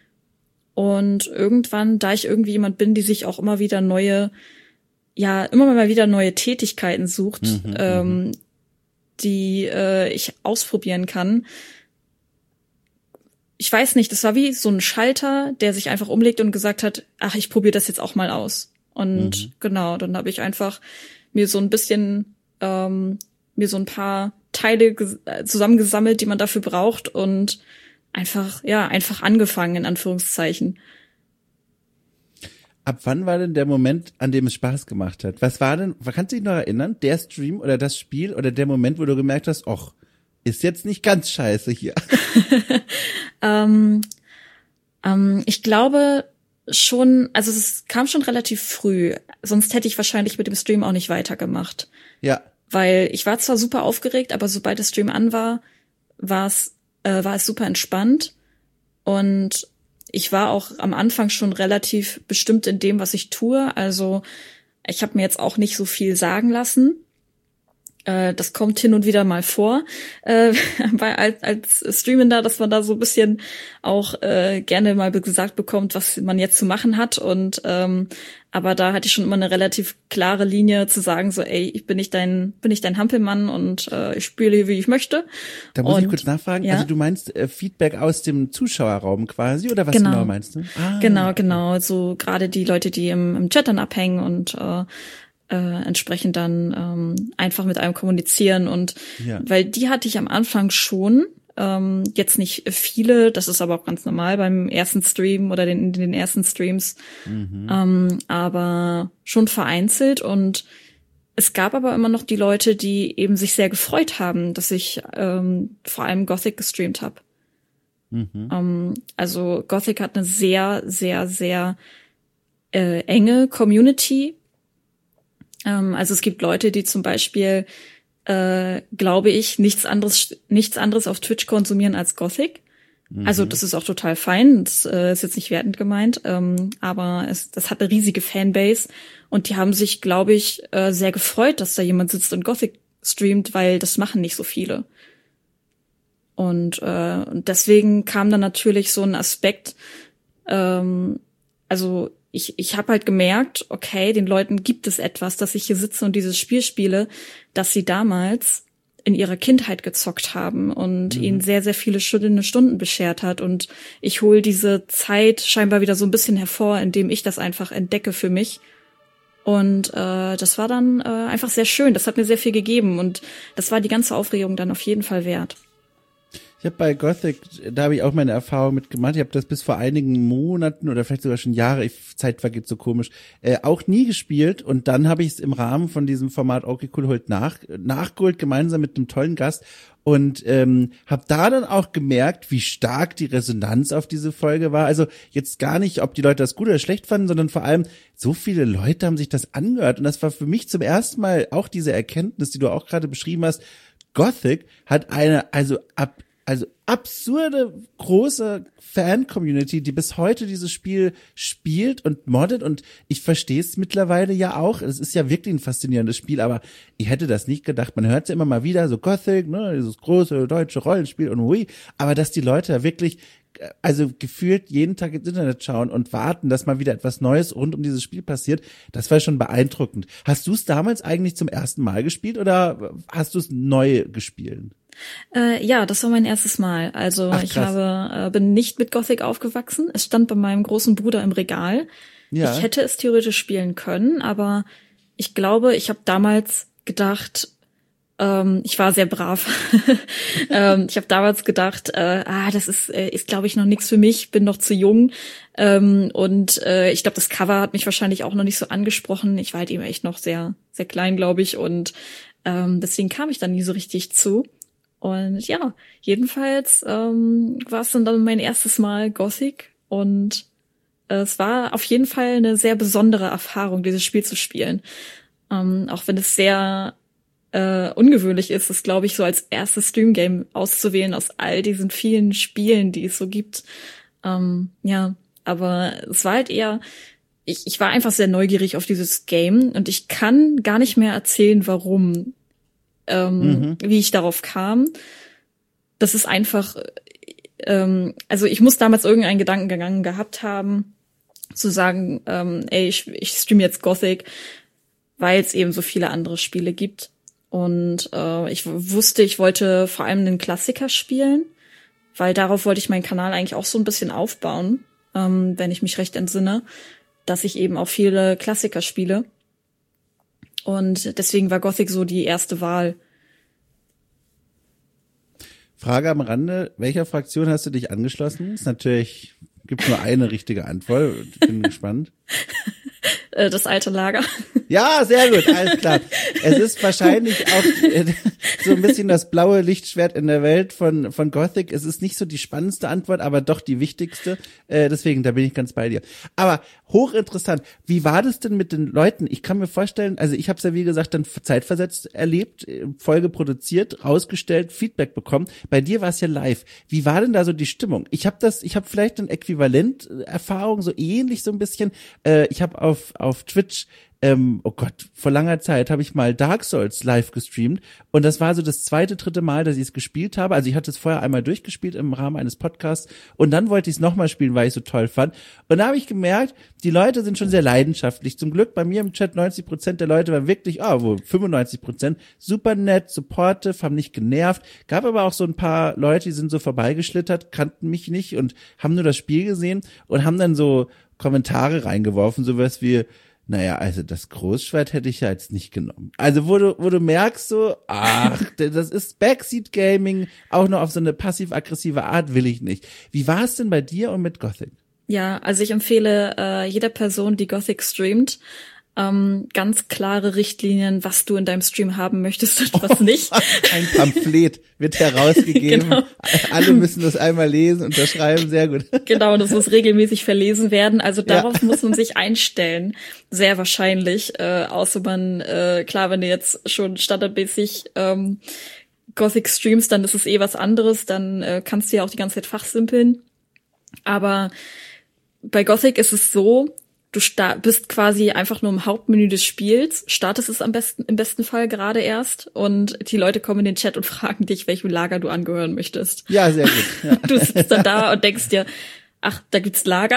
und irgendwann, da ich irgendwie jemand bin, die sich auch immer wieder neue, ja immer mal wieder neue Tätigkeiten sucht, mhm, ähm, die äh, ich ausprobieren kann. Ich weiß nicht, das war wie so ein Schalter, der sich einfach umlegt und gesagt hat, ach, ich probiere das jetzt auch mal aus. Und mhm. genau, dann habe ich einfach mir so ein bisschen, ähm, mir so ein paar Teile ges- zusammengesammelt, die man dafür braucht und einfach, ja, einfach angefangen, in Anführungszeichen. ab wann war denn der Moment, an dem es Spaß gemacht hat? Was war denn, kannst du dich noch erinnern, der Stream oder das Spiel oder der Moment, wo du gemerkt hast, och, ist jetzt nicht ganz scheiße hier? ähm, ähm, ich glaube schon, also es kam schon relativ früh, sonst hätte ich wahrscheinlich mit dem Stream auch nicht weitergemacht. Ja. Weil ich war zwar super aufgeregt, aber sobald der Stream an war, war es, äh, war es super entspannt. Und ich war auch am Anfang schon relativ bestimmt in dem, was ich tue. Also ich habe mir jetzt auch nicht so viel sagen lassen. Äh, das kommt hin und wieder mal vor, äh, bei, als, als Streamender, dass man da so ein bisschen auch äh, gerne mal gesagt bekommt, was man jetzt zu machen hat. Und ähm, aber da hatte ich schon immer eine relativ klare Linie zu sagen, so, ey, ich bin nicht dein, bin nicht dein Hampelmann und äh, ich spiele hier, wie ich möchte. Da muss und, ich kurz nachfragen. Ja? Also du meinst äh, Feedback aus dem Zuschauerraum quasi oder was genau, genau meinst du? Ah. Genau, genau. So gerade die Leute, die im, im Chat dann abhängen und äh, äh, entsprechend dann ähm, einfach mit einem kommunizieren und ja. Weil die hatte ich am Anfang schon. Ähm, jetzt nicht viele, das ist aber auch ganz normal beim ersten Stream oder den, in den ersten Streams, mhm. ähm, aber schon vereinzelt und es gab aber immer noch die Leute, die eben sich sehr gefreut haben, dass ich ähm, vor allem Gothic gestreamt habe. Mhm. Ähm, also Gothic hat eine sehr, sehr, sehr äh, enge Community. Ähm, also es gibt Leute, die zum Beispiel Äh, glaube ich, nichts anderes, nichts anderes auf Twitch konsumieren als Gothic. Mhm. Also das ist auch total fein, das äh, ist jetzt nicht wertend gemeint, ähm, aber es, das hat eine riesige Fanbase und die haben sich, glaube ich, äh, sehr gefreut, dass da jemand sitzt und Gothic streamt, weil das machen nicht so viele. Und, äh, und deswegen kam dann natürlich so ein Aspekt, ähm, also Ich, ich habe halt gemerkt, okay, den Leuten gibt es etwas, dass ich hier sitze und dieses Spiel spiele, das sie damals in ihrer Kindheit gezockt haben und mhm. ihnen sehr, sehr viele schöne Stunden beschert hat. Und ich hole diese Zeit scheinbar wieder so ein bisschen hervor, indem ich das einfach entdecke für mich. Und äh, das war dann äh, einfach sehr schön. Das hat mir sehr viel gegeben und das war die ganze Aufregung dann auf jeden Fall wert. Ich habe bei Gothic, da habe ich auch meine Erfahrung mitgemacht. Ich habe das bis vor einigen Monaten oder vielleicht sogar schon Jahre, ich, Zeit vergeht so komisch, äh, auch nie gespielt. Und dann habe ich es im Rahmen von diesem Format Okay Cool holt nach, nachgeholt, gemeinsam mit einem tollen Gast. Und ähm, habe da dann auch gemerkt, wie stark die Resonanz auf diese Folge war. Also jetzt gar nicht, ob die Leute das gut oder schlecht fanden, sondern vor allem, so viele Leute haben sich das angehört. Und das war für mich zum ersten Mal auch diese Erkenntnis, die du auch gerade beschrieben hast. Gothic hat eine, also ab Also absurde große Fan-Community, die bis heute dieses Spiel spielt und moddet und ich verstehe es mittlerweile ja auch. Es ist ja wirklich ein faszinierendes Spiel, aber ich hätte das nicht gedacht. Man hört ja immer mal wieder so Gothic, ne, dieses große deutsche Rollenspiel und hui, aber dass die Leute da wirklich also gefühlt jeden Tag ins Internet schauen und warten, dass mal wieder etwas Neues rund um dieses Spiel passiert, das war schon beeindruckend. Hast du es damals eigentlich zum ersten Mal gespielt oder hast du es neu gespielt? Äh, ja, das war mein erstes Mal. Also Ach, ich habe äh, bin nicht mit Gothic aufgewachsen. Es stand bei meinem großen Bruder im Regal. Ja. Ich hätte es theoretisch spielen können, aber ich glaube, ich habe damals gedacht, ähm, ich war sehr brav. ähm, ich habe damals gedacht, äh, ah, das ist, äh, ist glaube ich noch nichts für mich. Bin noch zu jung ähm, und äh, ich glaube, das Cover hat mich wahrscheinlich auch noch nicht so angesprochen. Ich war halt eben echt noch sehr, sehr klein, glaube ich, und ähm, deswegen kam ich dann nie so richtig zu. Und ja, jedenfalls ähm, war es dann, dann mein erstes Mal Gothic und äh, es war auf jeden Fall eine sehr besondere Erfahrung, dieses Spiel zu spielen. Ähm, auch wenn es sehr äh, ungewöhnlich ist, es glaube ich so als erstes Stream-Game auszuwählen aus all diesen vielen Spielen, die es so gibt. Ähm, ja, aber es war halt eher, ich, ich war einfach sehr neugierig auf dieses Game und ich kann gar nicht mehr erzählen, warum. Ähm, mhm. wie ich darauf kam. Das ist einfach, ähm, also ich muss damals irgendeinen Gedankengang gehabt haben, zu sagen, ähm, ey, ich, ich streame jetzt Gothic, weil es eben so viele andere Spiele gibt. Und äh, ich wusste, ich wollte vor allem einen Klassiker spielen, weil darauf wollte ich meinen Kanal eigentlich auch so ein bisschen aufbauen, ähm, wenn ich mich recht entsinne, dass ich eben auch viele Klassiker spiele. Und deswegen war Gothic so die erste Wahl. Frage am Rande, welcher Fraktion hast du dich angeschlossen? Ist natürlich, gibt nur eine richtige Antwort. Ich bin gespannt. äh, das alte Lager. Ja, sehr gut, alles klar. Es ist wahrscheinlich auch äh, so ein bisschen das blaue Lichtschwert in der Welt von von Gothic. Es ist nicht so die spannendste Antwort, aber doch die wichtigste. Äh, deswegen, da bin ich ganz bei dir. Aber hochinteressant. Wie war das denn mit den Leuten? Ich kann mir vorstellen, also ich habe es ja wie gesagt dann zeitversetzt erlebt, Folge produziert, rausgestellt, Feedback bekommen. Bei dir war es ja live. Wie war denn da so die Stimmung? Ich habe das, ich habe vielleicht eine Äquivalent-Erfahrung, so ähnlich so ein bisschen. Äh, ich habe auf auf Twitch Ähm, oh Gott, vor langer Zeit habe ich mal Dark Souls live gestreamt und das war so das zweite, dritte Mal, dass ich es gespielt habe. Also ich hatte es vorher einmal durchgespielt im Rahmen eines Podcasts und dann wollte ich es nochmal spielen, weil ich es so toll fand. Und da habe ich gemerkt, die Leute sind schon sehr leidenschaftlich. Zum Glück bei mir im Chat neunzig Prozent der Leute waren wirklich, ah, wo fünfundneunzig Prozent, super nett, supportive, haben nicht genervt. Gab aber auch so ein paar Leute, die sind so vorbeigeschlittert, kannten mich nicht und haben nur das Spiel gesehen und haben dann so Kommentare reingeworfen, sowas wie, naja, also das Großschwert hätte ich ja jetzt nicht genommen. Also wo du, wo du merkst so, ach, das ist Backseat Gaming, auch nur auf so eine passiv-aggressive Art will ich nicht. Wie war es denn bei dir und mit Gothic? Ja, also ich empfehle äh, jeder Person, die Gothic streamt, ähm, ganz klare Richtlinien, was du in deinem Stream haben möchtest und was nicht. Ein Pamphlet wird herausgegeben. Genau. Alle müssen das einmal lesen, unterschreiben, sehr gut. Genau, das muss regelmäßig verlesen werden. Also darauf ja. muss man sich einstellen, sehr wahrscheinlich. Äh, außer man, äh, klar, wenn du jetzt schon standardmäßig ähm, Gothic streamst, dann ist es eh was anderes. Dann äh, kannst du ja auch die ganze Zeit fachsimpeln. Aber bei Gothic ist es so, du sta- bist quasi einfach nur im Hauptmenü des Spiels, startest es am besten, im besten Fall gerade erst und die Leute kommen in den Chat und fragen dich, welchem Lager du angehören möchtest. Ja, sehr gut. Ja. Du sitzt dann da und denkst dir, ach, da gibt's Lager.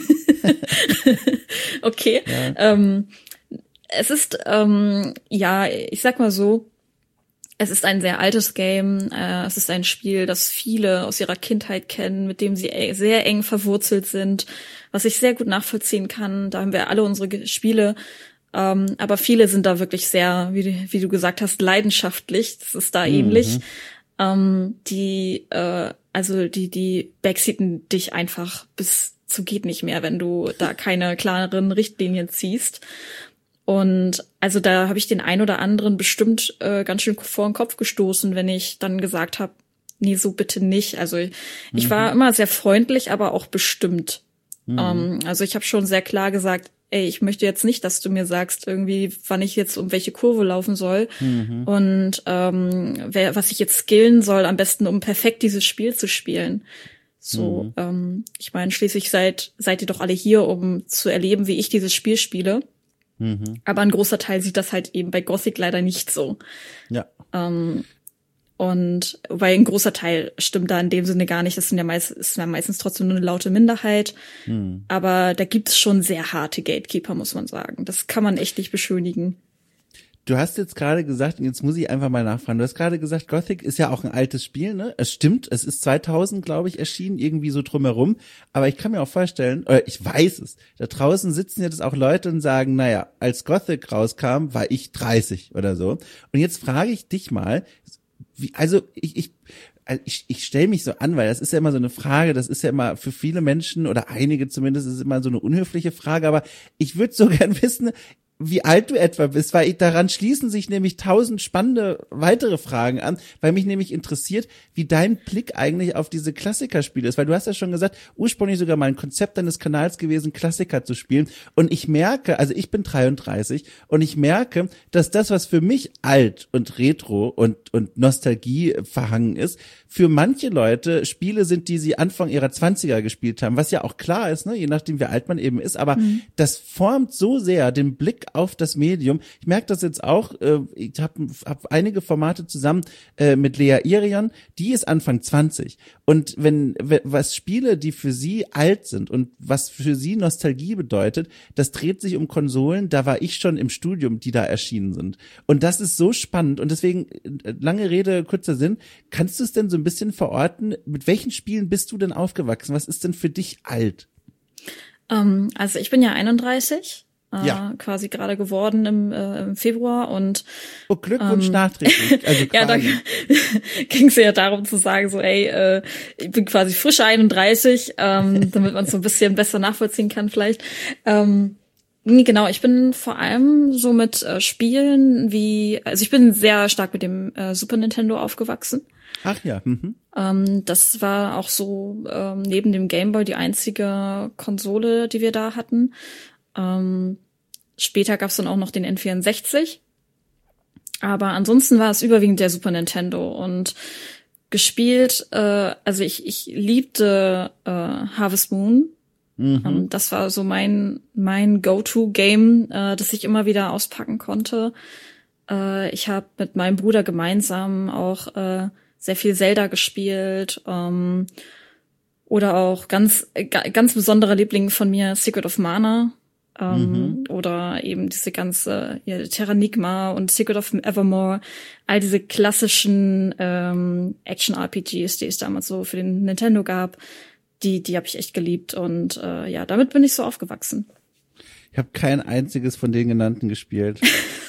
Okay. Ja. Ähm, es ist, ähm, ja, ich sag mal so, es ist ein sehr altes Game. Äh, es ist ein Spiel, das viele aus ihrer Kindheit kennen, mit dem sie e- sehr eng verwurzelt sind, was ich sehr gut nachvollziehen kann. Da haben wir alle unsere Ge- Spiele. Ähm, aber viele sind da wirklich sehr, wie, wie du gesagt hast, leidenschaftlich. Das ist da mhm. ähnlich. Ähm, die, äh, also die, die backseaten dich einfach bis zu geht nicht mehr, wenn du da keine klareren Richtlinien ziehst. Und also da habe ich den ein oder anderen bestimmt äh, ganz schön vor den Kopf gestoßen, wenn ich dann gesagt habe, nee, so bitte nicht. Also ich, mhm. ich war immer sehr freundlich, aber auch bestimmt. Mhm. Ähm, also ich habe schon sehr klar gesagt, ey, ich möchte jetzt nicht, dass du mir sagst, irgendwie, wann ich jetzt um welche Kurve laufen soll mhm. und ähm, wer, was ich jetzt skillen soll, am besten, um perfekt dieses Spiel zu spielen. So, mhm. ähm, ich meine, schließlich seid seid ihr doch alle hier, um zu erleben, wie ich dieses Spiel spiele. Mhm. Aber ein großer Teil sieht das halt eben bei Gothic leider nicht so. Ja. Ähm, und weil ein großer Teil stimmt da in dem Sinne gar nicht. Das sind ja meist, ist ja meistens trotzdem nur eine laute Minderheit. Mhm. Aber da gibt's schon sehr harte Gatekeeper, muss man sagen. Das kann man echt nicht beschönigen. Du hast jetzt gerade gesagt, und jetzt muss ich einfach mal nachfragen, du hast gerade gesagt, Gothic ist ja auch ein altes Spiel, ne? Es stimmt, es ist zweitausend, glaube ich, erschienen, irgendwie so drumherum. Aber ich kann mir auch vorstellen, oder ich weiß es, da draußen sitzen jetzt auch Leute und sagen, naja, als Gothic rauskam, war ich dreißig oder so. Und jetzt frage ich dich mal, wie, also ich, ich Also ich, ich stelle mich so an, weil das ist ja immer so eine Frage, das ist ja immer für viele Menschen oder einige zumindest, ist es immer so eine unhöfliche Frage, aber ich würde so gern wissen, wie alt du etwa bist, weil ich, daran schließen sich nämlich tausend spannende weitere Fragen an, weil mich nämlich interessiert, wie dein Blick eigentlich auf diese Klassikerspiele ist, weil du hast ja schon gesagt, ursprünglich sogar mal ein Konzept deines Kanals gewesen, Klassiker zu spielen, und ich merke, also ich bin dreiunddreißig und ich merke, dass das, was für mich alt und Retro und und Nostalgie verhangen ist, für manche Leute Spiele sind, die sie Anfang ihrer zwanziger gespielt haben, was ja auch klar ist, ne, je nachdem wie alt man eben ist, aber mhm. das formt so sehr den Blick auf das Medium. Ich merke das jetzt auch, äh, ich habe hab einige Formate zusammen äh, mit Lea Irion, die ist Anfang zwanzig. Und wenn was Spiele, die für sie alt sind und was für sie Nostalgie bedeutet, das dreht sich um Konsolen, da war ich schon im Studium, die da erschienen sind. Und das ist so spannend und deswegen, lange Rede, kurzer Sinn, kannst du es denn so ein bisschen verorten, mit welchen Spielen bist du denn aufgewachsen? Was ist denn für dich alt? Um, also ich bin ja einunddreißig. Ja. Äh, quasi gerade geworden im, äh, im Februar und oh, Glückwunsch ähm, nachträglich. Also ja, da ging es ja darum zu sagen, so ey, äh, ich bin quasi frische einunddreißig, ähm, damit man es so ein bisschen besser nachvollziehen kann vielleicht. Ähm, Nee, genau, ich bin vor allem so mit äh, Spielen wie, also ich bin sehr stark mit dem äh, Super Nintendo aufgewachsen. Ach ja. Mhm. Ähm, das war auch so ähm, neben dem Game Boy die einzige Konsole, die wir da hatten. Ähm, später gab's dann auch noch den N vierundsechzig. Aber ansonsten war es überwiegend der Super Nintendo und gespielt, äh, also ich, ich liebte äh, Harvest Moon. Mhm. Um, das war so mein mein Go-To-Game, äh, das ich immer wieder auspacken konnte. Äh, ich habe mit meinem Bruder gemeinsam auch äh, sehr viel Zelda gespielt. Ähm, oder auch ganz ganz besondere Liebling von mir, Secret of Mana. Ähm, mhm. Oder eben diese ganze ja, Terranigma und Secret of Evermore. All diese klassischen ähm, Action-R P Gs, die es damals so für den Nintendo gab. Die, die habe ich echt geliebt und äh, ja, damit bin ich so aufgewachsen. Ich habe kein einziges von den genannten gespielt.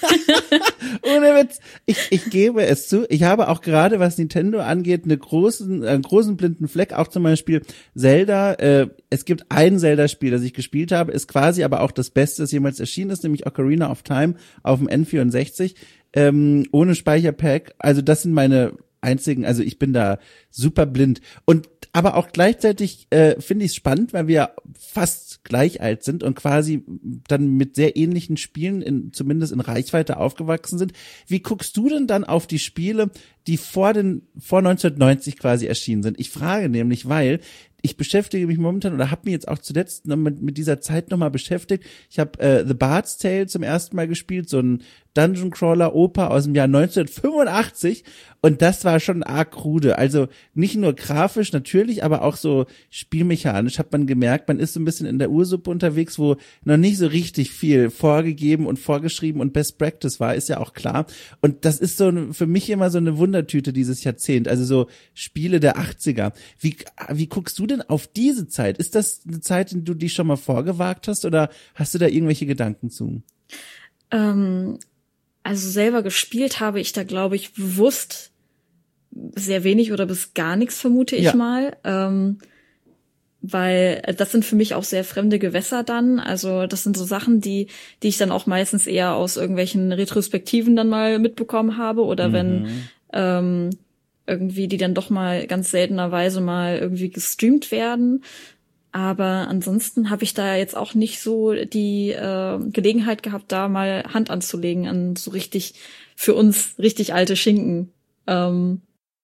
Ohne Witz. Ich, ich gebe es zu. Ich habe auch gerade, was Nintendo angeht, eine großen, einen großen blinden Fleck. Auch zum Beispiel Zelda. Äh, es gibt ein Zelda-Spiel, das ich gespielt habe, ist quasi aber auch das Beste, das jemals erschienen ist, nämlich Ocarina of Time auf dem N vierundsechzig. Ähm, ohne Speicherpack. Also das sind meine einzigen, also ich bin da super blind. Und aber auch gleichzeitig äh, finde ich es spannend, weil wir fast gleich alt sind und quasi dann mit sehr ähnlichen Spielen in, zumindest in Reichweite aufgewachsen sind. Wie guckst du denn dann auf die Spiele, die vor den vor neunzehnhundertneunzig quasi erschienen sind? Ich frage nämlich, weil ich beschäftige mich momentan oder habe mich jetzt auch zuletzt noch mit, mit dieser Zeit nochmal beschäftigt. Ich habe äh, The Bard's Tale zum ersten Mal gespielt, so ein Dungeon Crawler Oper aus dem Jahr neunzehnhundertfünfundachtzig und das war schon arg krude. Also nicht nur grafisch natürlich, aber auch so spielmechanisch hat man gemerkt, man ist so ein bisschen in der Ursuppe unterwegs, wo noch nicht so richtig viel vorgegeben und vorgeschrieben und Best Practice war, ist ja auch klar. Und das ist so für mich immer so eine Wundertüte dieses Jahrzehnt, also so Spiele der achtziger. Wie, wie guckst du denn auf diese Zeit? Ist das eine Zeit, in die du dich schon mal vorgewagt hast oder hast du da irgendwelche Gedanken zu? Ähm, also selber gespielt habe ich da, glaube ich, bewusst sehr wenig oder bis gar nichts, vermute ich ja. mal. Ähm, weil das sind für mich auch sehr fremde Gewässer dann. Also das sind so Sachen, die die ich dann auch meistens eher aus irgendwelchen Retrospektiven dann mal mitbekommen habe oder mhm. wenn ähm, irgendwie die dann doch mal ganz seltenerweise mal irgendwie gestreamt werden. Aber ansonsten habe ich da jetzt auch nicht so die äh, Gelegenheit gehabt, da mal Hand anzulegen an so richtig, für uns richtig alte Schinken. Ähm,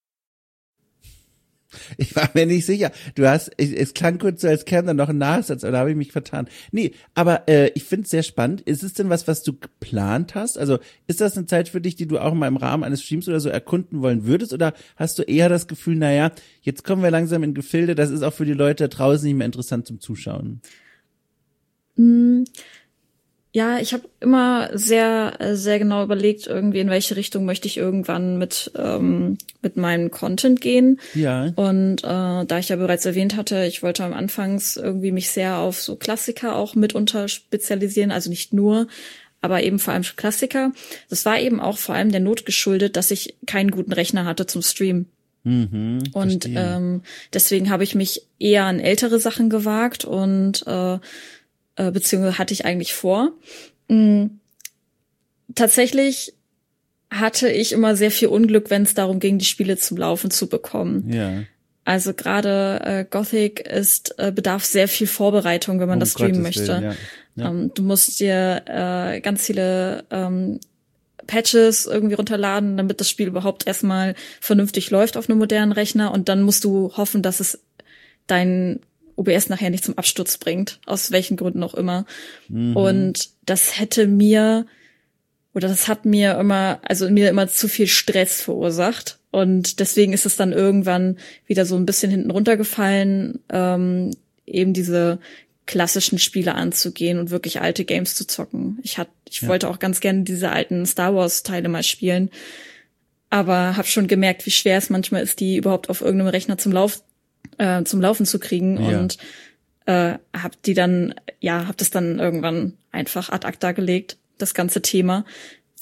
Ich war mir nicht sicher. Du hast, ich, es klang kurz so, als käme da noch ein Nachsatz, aber da habe ich mich vertan. Nee, aber äh, ich finde es sehr spannend. Ist es denn was, was du geplant hast? Also ist das eine Zeit für dich, die du auch mal im Rahmen eines Streams oder so erkunden wollen würdest? Oder hast du eher das Gefühl, naja, jetzt kommen wir langsam in Gefilde, das ist auch für die Leute da draußen nicht mehr interessant zum Zuschauen? Mm. Ja, ich habe immer sehr, sehr genau überlegt, irgendwie in welche Richtung möchte ich irgendwann mit ähm, mit meinem Content gehen. Ja. Und äh, da ich ja bereits erwähnt hatte, ich wollte am Anfangs irgendwie mich sehr auf so Klassiker auch mitunter spezialisieren, also nicht nur, aber eben vor allem Klassiker. Das war eben auch vor allem der Not geschuldet, dass ich keinen guten Rechner hatte zum Streamen. Mhm, und ähm, deswegen habe ich mich eher an ältere Sachen gewagt und äh, Äh, beziehungsweise hatte ich eigentlich vor. Mhm. Tatsächlich hatte ich immer sehr viel Unglück, wenn es darum ging, die Spiele zum Laufen zu bekommen. Ja. Also gerade äh, Gothic ist äh, bedarf sehr viel Vorbereitung, wenn man um das streamen Gottes möchte. Willen, ja. Ja. Ähm, du musst dir äh, ganz viele ähm, Patches irgendwie runterladen, damit das Spiel überhaupt erstmal vernünftig läuft auf einem modernen Rechner und dann musst du hoffen, dass es dein O B S nachher nicht zum Absturz bringt, aus welchen Gründen auch immer. Mhm. Und das hätte mir, oder das hat mir immer, also mir immer zu viel Stress verursacht. Und deswegen ist es dann irgendwann wieder so ein bisschen hinten runtergefallen, ähm, eben diese klassischen Spiele anzugehen und wirklich alte Games zu zocken. Ich hat, ich ja. wollte auch ganz gerne diese alten Star Wars Teile mal spielen, aber habe schon gemerkt, wie schwer es manchmal ist, die überhaupt auf irgendeinem Rechner zum Lauf Äh, zum Laufen zu kriegen ja. und äh, hab die dann, ja, hab das dann irgendwann einfach ad acta gelegt, das ganze Thema,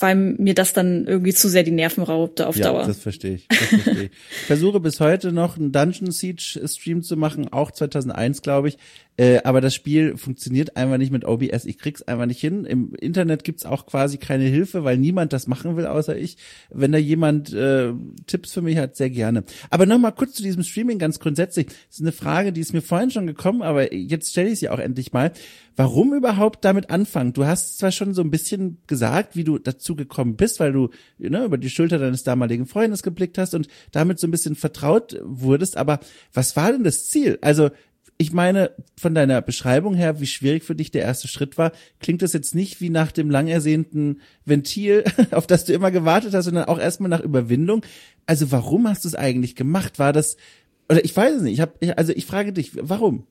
weil mir das dann irgendwie zu sehr die Nerven raubte auf ja, Dauer. Ja, das verstehe ich. Das verstehe ich. Ich versuche bis heute noch einen Dungeon Siege Stream zu machen, auch zweitausendeins, glaube ich. Äh, aber das Spiel funktioniert einfach nicht mit O B S. Ich krieg's einfach nicht hin. Im Internet gibt's auch quasi keine Hilfe, weil niemand das machen will, außer ich. Wenn da jemand äh, Tipps für mich hat, sehr gerne. Aber nochmal kurz zu diesem Streaming ganz grundsätzlich. Das ist eine Frage, die ist mir vorhin schon gekommen, aber jetzt stelle ich sie auch endlich mal. Warum überhaupt damit anfangen? Du hast zwar schon so ein bisschen gesagt, wie du dazu gekommen bist, weil du ne, über die Schulter deines damaligen Freundes geblickt hast und damit so ein bisschen vertraut wurdest, aber was war denn das Ziel? Also ich meine, von deiner Beschreibung her, wie schwierig für dich der erste Schritt war, klingt das jetzt nicht wie nach dem lang ersehnten Ventil, auf das du immer gewartet hast, sondern auch erstmal nach Überwindung. Also warum hast du es eigentlich gemacht? War das, oder ich weiß es nicht, ich hab, also ich frage dich, warum?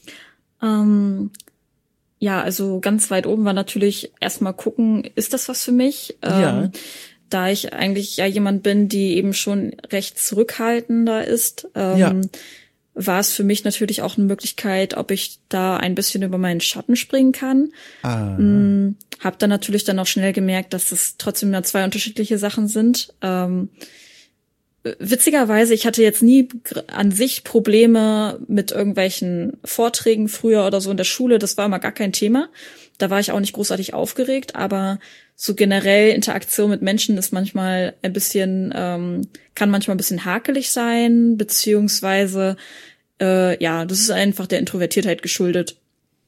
Ähm, ja, also ganz weit oben war natürlich erstmal gucken, ist das was für mich? Ja. Ähm, da ich eigentlich ja jemand bin, die eben schon recht zurückhaltender ist, ähm, ja. war es für mich natürlich auch eine Möglichkeit, ob ich da ein bisschen über meinen Schatten springen kann. Ah. Hm, hab dann natürlich dann auch schnell gemerkt, dass das trotzdem nur zwei unterschiedliche Sachen sind. Ähm, witzigerweise, ich hatte jetzt nie an sich Probleme mit irgendwelchen Vorträgen früher oder so in der Schule. Das war immer gar kein Thema. Da war ich auch nicht großartig aufgeregt, aber so generell Interaktion mit Menschen ist manchmal ein bisschen, ähm, kann manchmal ein bisschen hakelig sein, beziehungsweise, äh, ja, das ist einfach der Introvertiertheit geschuldet.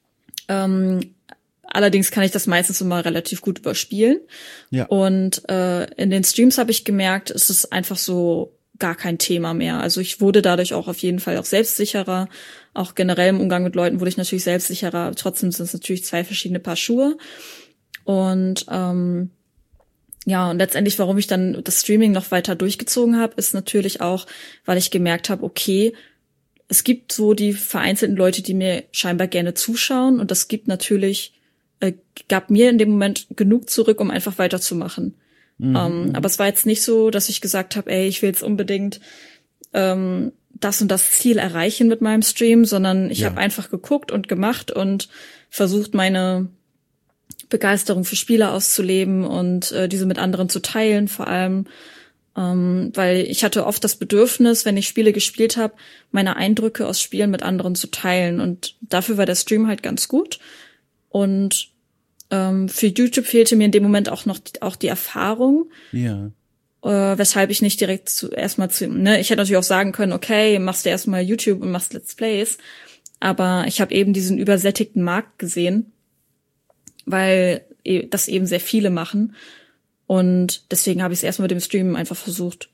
Ähm, allerdings kann ich das meistens immer relativ gut überspielen. Ja. Und äh, in den Streams habe ich gemerkt, es ist einfach so gar kein Thema mehr. Also ich wurde dadurch auch auf jeden Fall auch selbstsicherer. Auch generell im Umgang mit Leuten wurde ich natürlich selbstsicherer. Trotzdem sind es natürlich zwei verschiedene Paar Schuhe. Und ähm, ja, und letztendlich, warum ich dann das Streaming noch weiter durchgezogen habe, ist natürlich auch, weil ich gemerkt habe, okay, es gibt so die vereinzelten Leute, die mir scheinbar gerne zuschauen. Und das gibt natürlich, äh, gab mir in dem Moment genug zurück, um einfach weiterzumachen. Mhm. Ähm, aber es war jetzt nicht so, dass ich gesagt habe, ey, ich will jetzt unbedingt ähm, das und das Ziel erreichen mit meinem Stream, sondern ich ja. habe einfach geguckt und gemacht und versucht, meine Begeisterung für Spiele auszuleben und äh, diese mit anderen zu teilen, vor allem, ähm, weil ich hatte oft das Bedürfnis, wenn ich Spiele gespielt habe, meine Eindrücke aus Spielen mit anderen zu teilen, und dafür war der Stream halt ganz gut. Und ähm, für YouTube fehlte mir in dem Moment auch noch die, auch die Erfahrung, ja. äh, weshalb ich nicht direkt zu erstmal zu, ne, ich hätte natürlich auch sagen können, okay, machst du erstmal YouTube und machst Let's Plays, aber ich habe eben diesen übersättigten Markt gesehen, weil das eben sehr viele machen. Und deswegen habe ich es erstmal mit dem Streamen einfach versucht.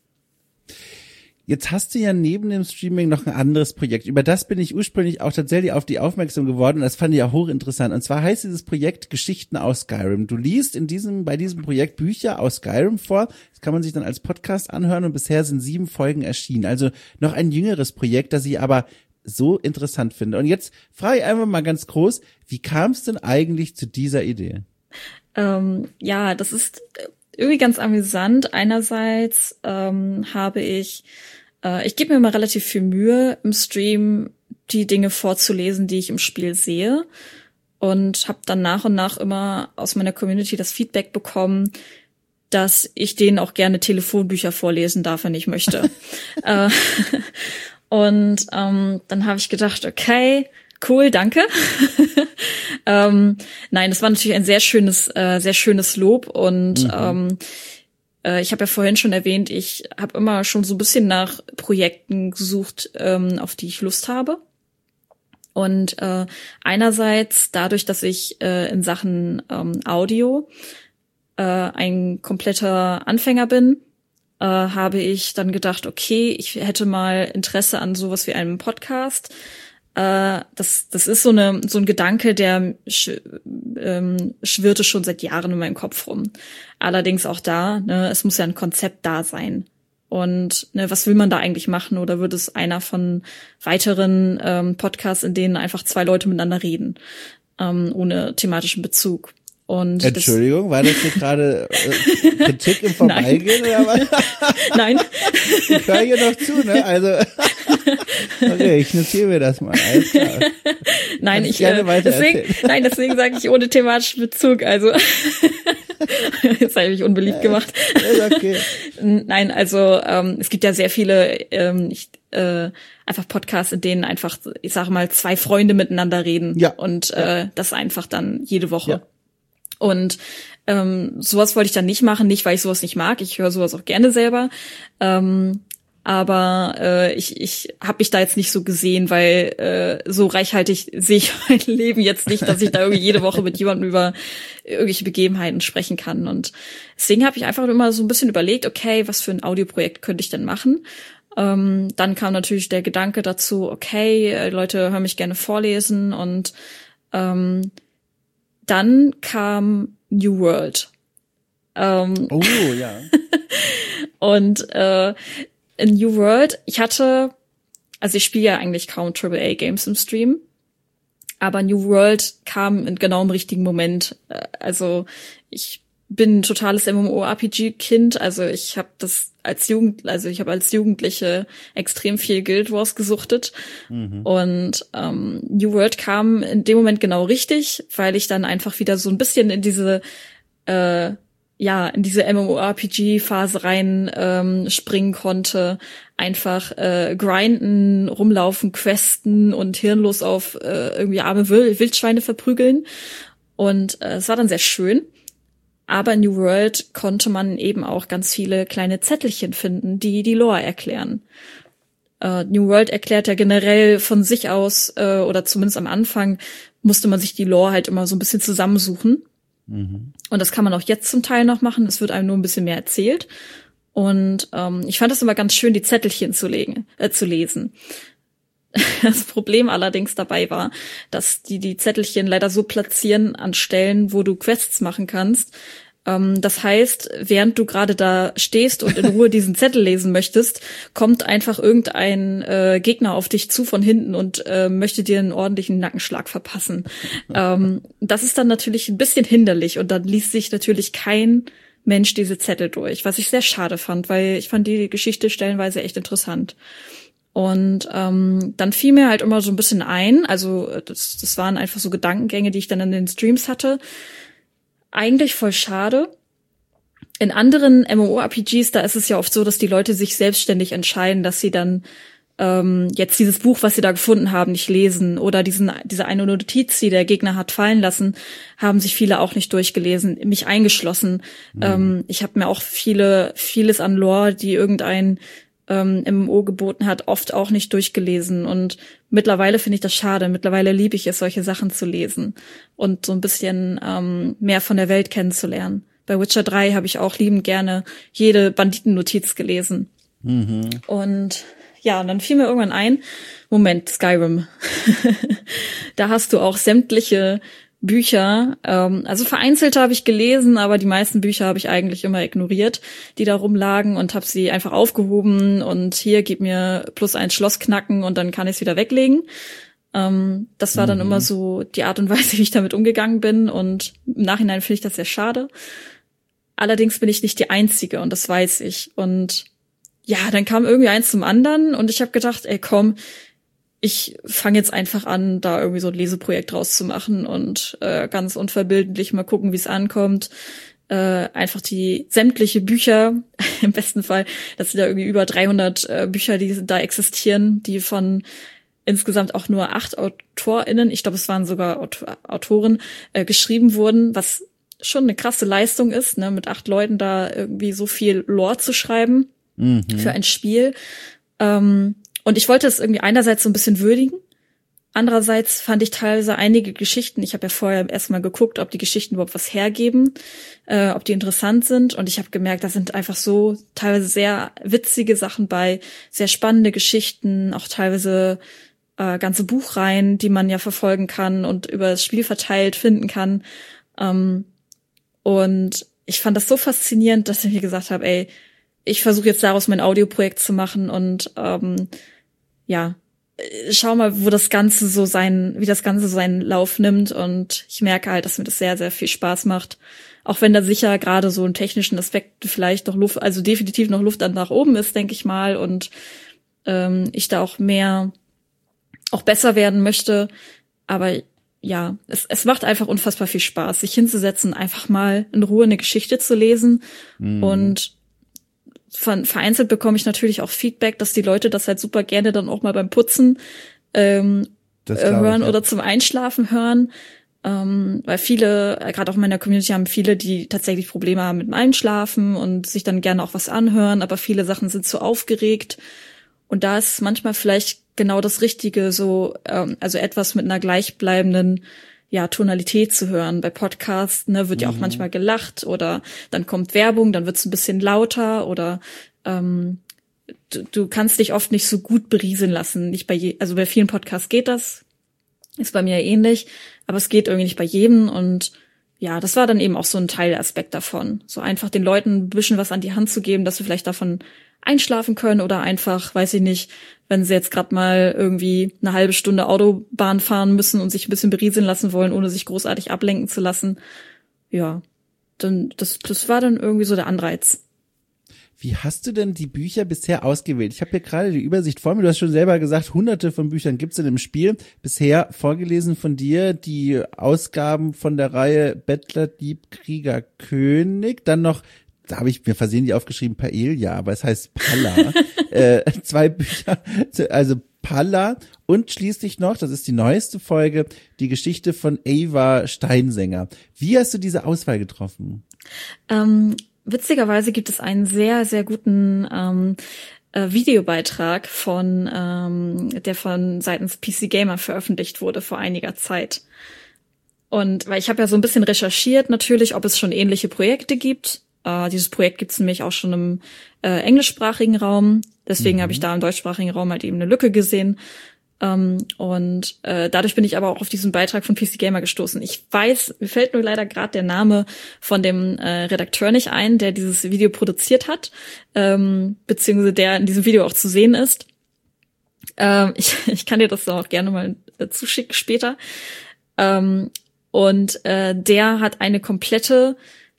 Jetzt hast du ja neben dem Streaming noch ein anderes Projekt. Über das bin ich ursprünglich auch tatsächlich auf die aufmerksam geworden. Und das fand ich ja hochinteressant. Und zwar heißt dieses Projekt Geschichten aus Skyrim. Du liest in diesem, bei diesem Projekt Bücher aus Skyrim vor. Das kann man sich dann als Podcast anhören. Und bisher sind sieben Folgen erschienen. Also noch ein jüngeres Projekt, das ich aber so interessant finde. Und jetzt frage ich einfach mal ganz groß, wie kam es denn eigentlich zu dieser Idee? Ähm, ja, das ist irgendwie ganz amüsant. Einerseits ähm, habe ich, äh, ich gebe mir immer relativ viel Mühe im Stream, die Dinge vorzulesen, die ich im Spiel sehe, und habe dann nach und nach immer aus meiner Community das Feedback bekommen, dass ich denen auch gerne Telefonbücher vorlesen darf, wenn ich möchte. äh, Und ähm, dann habe ich gedacht, okay, cool, danke. ähm, nein, das war natürlich ein sehr schönes, äh, sehr schönes Lob. Und mhm. ähm, äh, ich habe ja vorhin schon erwähnt, ich habe immer schon so ein bisschen nach Projekten gesucht, ähm, auf die ich Lust habe. Und äh, einerseits dadurch, dass ich äh, in Sachen ähm, Audio äh, ein kompletter Anfänger bin, Äh, habe ich dann gedacht, okay, ich hätte mal Interesse an sowas wie einem Podcast. Äh, das, das ist so eine, so ein Gedanke, der sch, ähm, schwirrte schon seit Jahren in meinem Kopf rum. Allerdings auch da, ne, es muss ja ein Konzept da sein. Und ne, was will man da eigentlich machen? Oder wird es einer von weiteren ähm, Podcasts, in denen einfach zwei Leute miteinander reden, ähm, ohne thematischen Bezug? Und Entschuldigung, das, war das hier gerade äh, Kritik im Vorbeigehen oder was? Nein. Ich höre hier noch zu, ne? Also, okay, ich notiere mir das mal. Alles klar. Nein, ich, äh, deswegen, nein, deswegen sage ich ohne thematischen Bezug. Also, Jetzt habe ich mich unbeliebt gemacht. Okay. Nein, also ähm, es gibt ja sehr viele ähm, ich, äh, einfach Podcasts, in denen einfach, ich sage mal, zwei Freunde miteinander reden. Ja. Und ja. äh, das einfach dann jede Woche. Ja. Und ähm, sowas wollte ich dann nicht machen, nicht weil ich sowas nicht mag. Ich höre sowas auch gerne selber. Ähm, aber äh, ich ich habe mich da jetzt nicht so gesehen, weil äh, so reichhaltig sehe ich mein Leben jetzt nicht, dass ich da irgendwie jede Woche mit jemandem über irgendwelche Begebenheiten sprechen kann. Und deswegen habe ich einfach immer so ein bisschen überlegt, okay, was für ein Audioprojekt könnte ich denn machen? Ähm, dann kam natürlich der Gedanke dazu, okay, äh, Leute hören mich gerne vorlesen. Und ähm, dann kam New World. Ähm, oh, ja. und äh, in New World, ich hatte, also ich spiele ja eigentlich kaum Triple A Games im Stream, aber New World kam in genau im richtigen Moment. Also ich bin ein totales MMORPG Kind, also ich habe das als Jugend, also ich habe als Jugendliche extrem viel Guild Wars gesuchtet. Mhm. Und ähm, New World kam in dem Moment genau richtig, weil ich dann einfach wieder so ein bisschen in diese äh, ja, in diese MMORPG-Phase rein ähm, springen konnte, einfach äh, grinden, rumlaufen, questen und hirnlos auf äh, irgendwie arme Wildschweine verprügeln. Und äh, es war dann sehr schön. Aber in New World konnte man eben auch ganz viele kleine Zettelchen finden, die die Lore erklären. Uh, New World erklärt ja generell von sich aus, äh, oder zumindest am Anfang musste man sich die Lore halt immer so ein bisschen zusammensuchen. Mhm. Und das kann man auch jetzt zum Teil noch machen. Es wird einem nur ein bisschen mehr erzählt. Und ähm, ich fand es immer ganz schön, die Zettelchen zu legen, äh, zu lesen. Das Problem allerdings dabei war, dass die die Zettelchen leider so platzieren an Stellen, wo du Quests machen kannst. Ähm, das heißt, während du gerade da stehst und in Ruhe diesen Zettel lesen möchtest, kommt einfach irgendein äh, Gegner auf dich zu von hinten und äh, möchte dir einen ordentlichen Nackenschlag verpassen. ähm, das ist dann natürlich ein bisschen hinderlich und dann liest sich natürlich kein Mensch diese Zettel durch, was ich sehr schade fand, weil ich fand die Geschichte stellenweise echt interessant. Und ähm, dann fiel mir halt immer so ein bisschen ein, also das, das waren einfach so Gedankengänge, die ich dann in den Streams hatte. Eigentlich voll schade. In anderen MMORPGs, da ist es ja oft so, dass die Leute sich selbstständig entscheiden, dass sie dann ähm, jetzt dieses Buch, was sie da gefunden haben, nicht lesen oder diesen diese eine Notiz, die der Gegner hat fallen lassen, haben sich viele auch nicht durchgelesen, mich eingeschlossen. Mhm. Ähm, ich habe mir auch viele vieles an Lore, die irgendein ähm, M M O geboten hat, oft auch nicht durchgelesen. Und mittlerweile finde ich das schade. Mittlerweile liebe ich es, solche Sachen zu lesen und so ein bisschen ähm, mehr von der Welt kennenzulernen. Bei Witcher drei habe ich auch liebend gerne jede Banditennotiz gelesen. Mhm. Und ja, und dann fiel mir irgendwann ein, Moment, Skyrim. Da hast du auch sämtliche Bücher, ähm, also vereinzelte habe ich gelesen, aber die meisten Bücher habe ich eigentlich immer ignoriert, die da rumlagen und habe sie einfach aufgehoben und hier, gib mir plus ein Schloss knacken und dann kann ich es wieder weglegen. Ähm, das war dann mhm. immer so die Art und Weise, wie ich damit umgegangen bin und im Nachhinein finde ich das sehr schade. Allerdings bin ich nicht die Einzige und das weiß ich. Und ja, dann kam irgendwie eins zum anderen und ich habe gedacht, ey komm, ich fange jetzt einfach an, da irgendwie so ein Leseprojekt draus zu machen und äh, ganz unverbindlich mal gucken, wie es ankommt. Äh, einfach die sämtliche Bücher, im besten Fall, das sind ja irgendwie über dreihundert äh, Bücher, die da existieren, die von insgesamt auch nur acht AutorInnen, ich glaube, es waren sogar Autor- Autoren, äh, geschrieben wurden, was schon eine krasse Leistung ist, ne, mit acht Leuten da irgendwie so viel Lore zu schreiben mhm. für ein Spiel. Ähm, Und ich wollte es irgendwie einerseits so ein bisschen würdigen. Andererseits fand ich teilweise einige Geschichten, ich habe ja vorher erstmal geguckt, ob die Geschichten überhaupt was hergeben, äh, ob die interessant sind. Und ich habe gemerkt, da sind einfach so teilweise sehr witzige Sachen bei, sehr spannende Geschichten, auch teilweise äh, ganze Buchreihen, die man ja verfolgen kann und über das Spiel verteilt finden kann. Ähm, und ich fand das so faszinierend, dass ich mir gesagt habe, ey, ich versuche jetzt daraus mein Audioprojekt zu machen und ähm, ja, schau mal, wo das Ganze so sein, wie das Ganze so seinen Lauf nimmt und ich merke halt, dass mir das sehr, sehr viel Spaß macht. Auch wenn da sicher gerade so in technischen Aspekten vielleicht noch Luft, also definitiv noch Luft nach oben ist, denke ich mal, und ähm, ich da auch mehr, auch besser werden möchte. Aber ja, es, es macht einfach unfassbar viel Spaß, sich hinzusetzen, einfach mal in Ruhe eine Geschichte zu lesen. Mhm. Und von vereinzelt bekomme ich natürlich auch Feedback, dass die Leute das halt super gerne dann auch mal beim Putzen ähm, hören ich, ja. oder zum Einschlafen hören. Ähm, weil viele, äh, gerade auch in meiner Community, haben viele, die tatsächlich Probleme haben mit dem Einschlafen und sich dann gerne auch was anhören, aber viele Sachen sind zu aufgeregt. Und da ist manchmal vielleicht genau das Richtige, so ähm, also etwas mit einer gleichbleibenden ja Tonalität zu hören. Bei Podcasts ne, wird mhm. ja auch manchmal gelacht oder dann kommt Werbung, dann wird es ein bisschen lauter oder ähm, du, du kannst dich oft nicht so gut berieseln lassen. Nicht bei je, also bei vielen Podcasts geht das, ist bei mir ähnlich, aber es geht irgendwie nicht bei jedem. Und ja, das war dann eben auch so ein Teilaspekt davon, so einfach den Leuten ein bisschen was an die Hand zu geben, dass sie vielleicht davon einschlafen können oder einfach, weiß ich nicht, wenn sie jetzt gerade mal irgendwie eine halbe Stunde Autobahn fahren müssen und sich ein bisschen berieseln lassen wollen, ohne sich großartig ablenken zu lassen. Ja, dann das das war dann irgendwie so der Anreiz. Wie hast du denn die Bücher bisher ausgewählt? Ich habe hier gerade die Übersicht vor mir. Du hast schon selber gesagt, hunderte von Büchern gibt's in dem Spiel. Bisher vorgelesen von dir die Ausgaben von der Reihe Bettler, Dieb, Krieger, König. Dann noch, da habe ich mir versehentlich aufgeschrieben, Paelia, aber es heißt Palla. äh, zwei Bücher, also Palla und schließlich noch, das ist die neueste Folge, die Geschichte von Ava Steinsänger. Wie hast du diese Auswahl getroffen? Ähm Witzigerweise gibt es einen sehr, sehr guten ähm, äh, Videobeitrag von, ähm, der von seitens P C Gamer veröffentlicht wurde vor einiger Zeit. Und weil ich habe ja so ein bisschen recherchiert natürlich, ob es schon ähnliche Projekte gibt. Äh, dieses Projekt gibt es nämlich auch schon im äh, englischsprachigen Raum. Deswegen mhm. habe ich da im deutschsprachigen Raum halt eben eine Lücke gesehen. Um, und äh, dadurch bin ich aber auch auf diesen Beitrag von P C Gamer gestoßen. Ich weiß, mir fällt nur leider gerade der Name von dem äh, Redakteur nicht ein, der dieses Video produziert hat, ähm, beziehungsweise der in diesem Video auch zu sehen ist. Ähm, ich, ich kann dir das auch gerne mal äh, zuschicken später. Ähm, und äh, der hat eine komplette,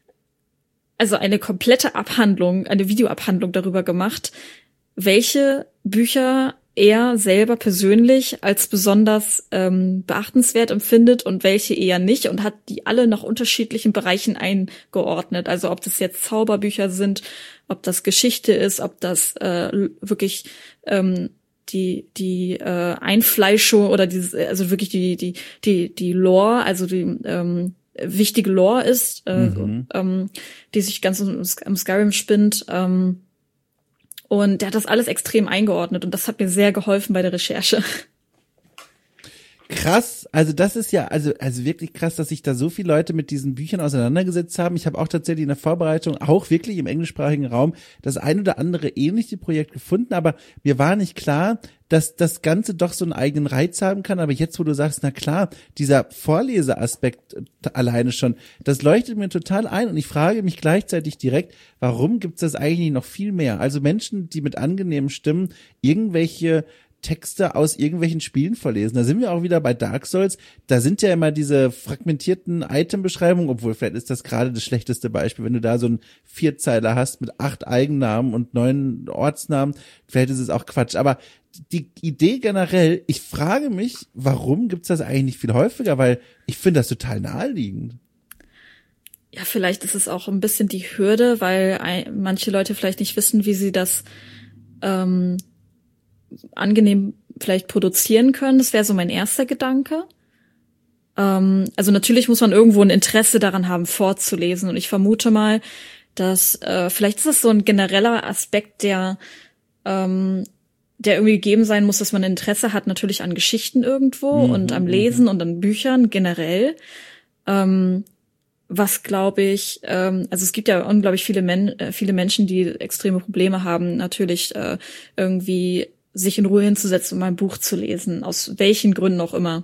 also eine komplette Abhandlung, eine Videoabhandlung darüber gemacht, welche Bücher er selber persönlich als besonders ähm, beachtenswert empfindet und welche eher nicht, und hat die alle nach unterschiedlichen Bereichen eingeordnet. Also ob das jetzt Zauberbücher sind, ob das Geschichte ist, ob das äh, wirklich ähm, die die äh, Einfleischung oder dieses, also wirklich die die die die Lore, also die ähm, wichtige Lore ist, äh, mhm. ähm, die sich ganz um, um Skyrim spinnt. Ähm, Und der hat das alles extrem eingeordnet und das hat mir sehr geholfen bei der Recherche. Krass, also das ist ja, also also wirklich krass, dass sich da so viele Leute mit diesen Büchern auseinandergesetzt haben. Ich habe auch tatsächlich in der Vorbereitung, auch wirklich im englischsprachigen Raum, das ein oder andere ähnliche Projekt gefunden, aber mir war nicht klar, dass das Ganze doch so einen eigenen Reiz haben kann. Aber jetzt, wo du sagst, na klar, dieser Vorleseaspekt alleine schon, das leuchtet mir total ein und ich frage mich gleichzeitig direkt, warum gibt's das eigentlich noch viel mehr? Also Menschen, die mit angenehmen Stimmen irgendwelche Texte aus irgendwelchen Spielen vorlesen. Da sind wir auch wieder bei Dark Souls. Da sind ja immer diese fragmentierten Itembeschreibungen, obwohl vielleicht ist das gerade das schlechteste Beispiel, wenn du da so einen Vierzeiler hast mit acht Eigennamen und neun Ortsnamen, vielleicht ist es auch Quatsch. Aber die Idee generell, ich frage mich, warum gibt's das eigentlich nicht viel häufiger? Weil ich finde das total naheliegend. Ja, vielleicht ist es auch ein bisschen die Hürde, weil ein, manche Leute vielleicht nicht wissen, wie sie das ähm, angenehm vielleicht produzieren können. Das wäre so mein erster Gedanke. Ähm, also natürlich muss man irgendwo ein Interesse daran haben, vorzulesen. Und ich vermute mal, dass äh, vielleicht ist es so ein genereller Aspekt, der ähm, der irgendwie gegeben sein muss, dass man Interesse hat natürlich an Geschichten irgendwo mhm, und am Lesen mhm. und an Büchern generell. Ähm, was glaube ich, ähm, also es gibt ja unglaublich viele, Men- äh, viele Menschen, die extreme Probleme haben, natürlich äh, irgendwie sich in Ruhe hinzusetzen und mal ein Buch zu lesen, aus welchen Gründen auch immer.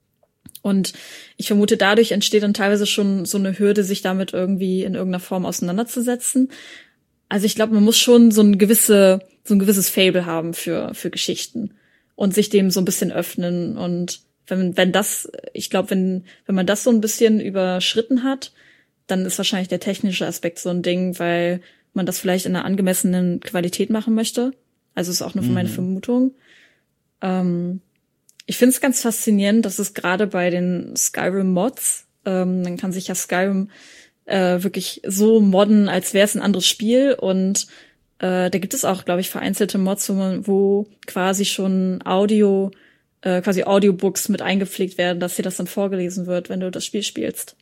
Und ich vermute, dadurch entsteht dann teilweise schon so eine Hürde, sich damit irgendwie in irgendeiner Form auseinanderzusetzen. Also ich glaube, man muss schon so ein gewisse, so ein gewisses Faible haben für für Geschichten und sich dem so ein bisschen öffnen. Und wenn wenn das, ich glaube, wenn wenn man das so ein bisschen überschritten hat, dann ist wahrscheinlich der technische Aspekt so ein Ding, weil man das vielleicht in einer angemessenen Qualität machen möchte. Also ist auch nur von meiner mhm. Vermutung. Ähm, Ich finde es ganz faszinierend, dass es gerade bei den Skyrim-Mods, ähm, man kann sich ja Skyrim äh, wirklich so modden, als wäre es ein anderes Spiel. Und äh, da gibt es auch, glaube ich, vereinzelte Mods, wo man, wo quasi schon Audio, äh, quasi Audiobooks mit eingepflegt werden, dass dir das dann vorgelesen wird, wenn du das Spiel spielst.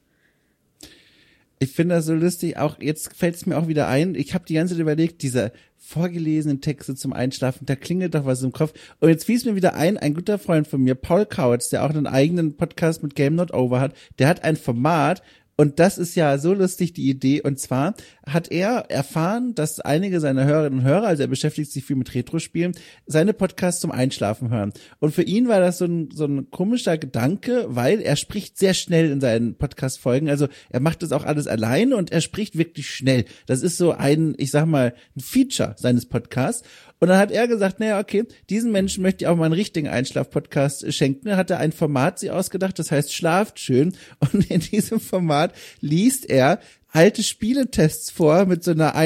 Ich finde das so lustig, auch jetzt fällt es mir auch wieder ein, ich habe die ganze Zeit überlegt, diese vorgelesenen Texte zum Einschlafen, da klingelt doch was im Kopf. Und jetzt fiel es mir wieder ein, ein guter Freund von mir, Paul Kautz, der auch einen eigenen Podcast mit Game Not Over hat, der hat ein Format, und das ist ja so lustig, die Idee. Und zwar hat er erfahren, dass einige seiner Hörerinnen und Hörer, also er beschäftigt sich viel mit Retro-Spielen, seine Podcasts zum Einschlafen hören. Und für ihn war das so ein, so ein komischer Gedanke, weil er spricht sehr schnell in seinen Podcast-Folgen. Also er macht das auch alles alleine und er spricht wirklich schnell. Das ist so ein, ich sag mal, ein Feature seines Podcasts. Und dann hat er gesagt, naja, okay, diesen Menschen möchte ich auch mal einen richtigen Einschlaf-Podcast schenken. Dann hat er ein Format sich ausgedacht, das heißt Schlaft schön. Und in diesem Format liest er alte Spieletests vor mit so einer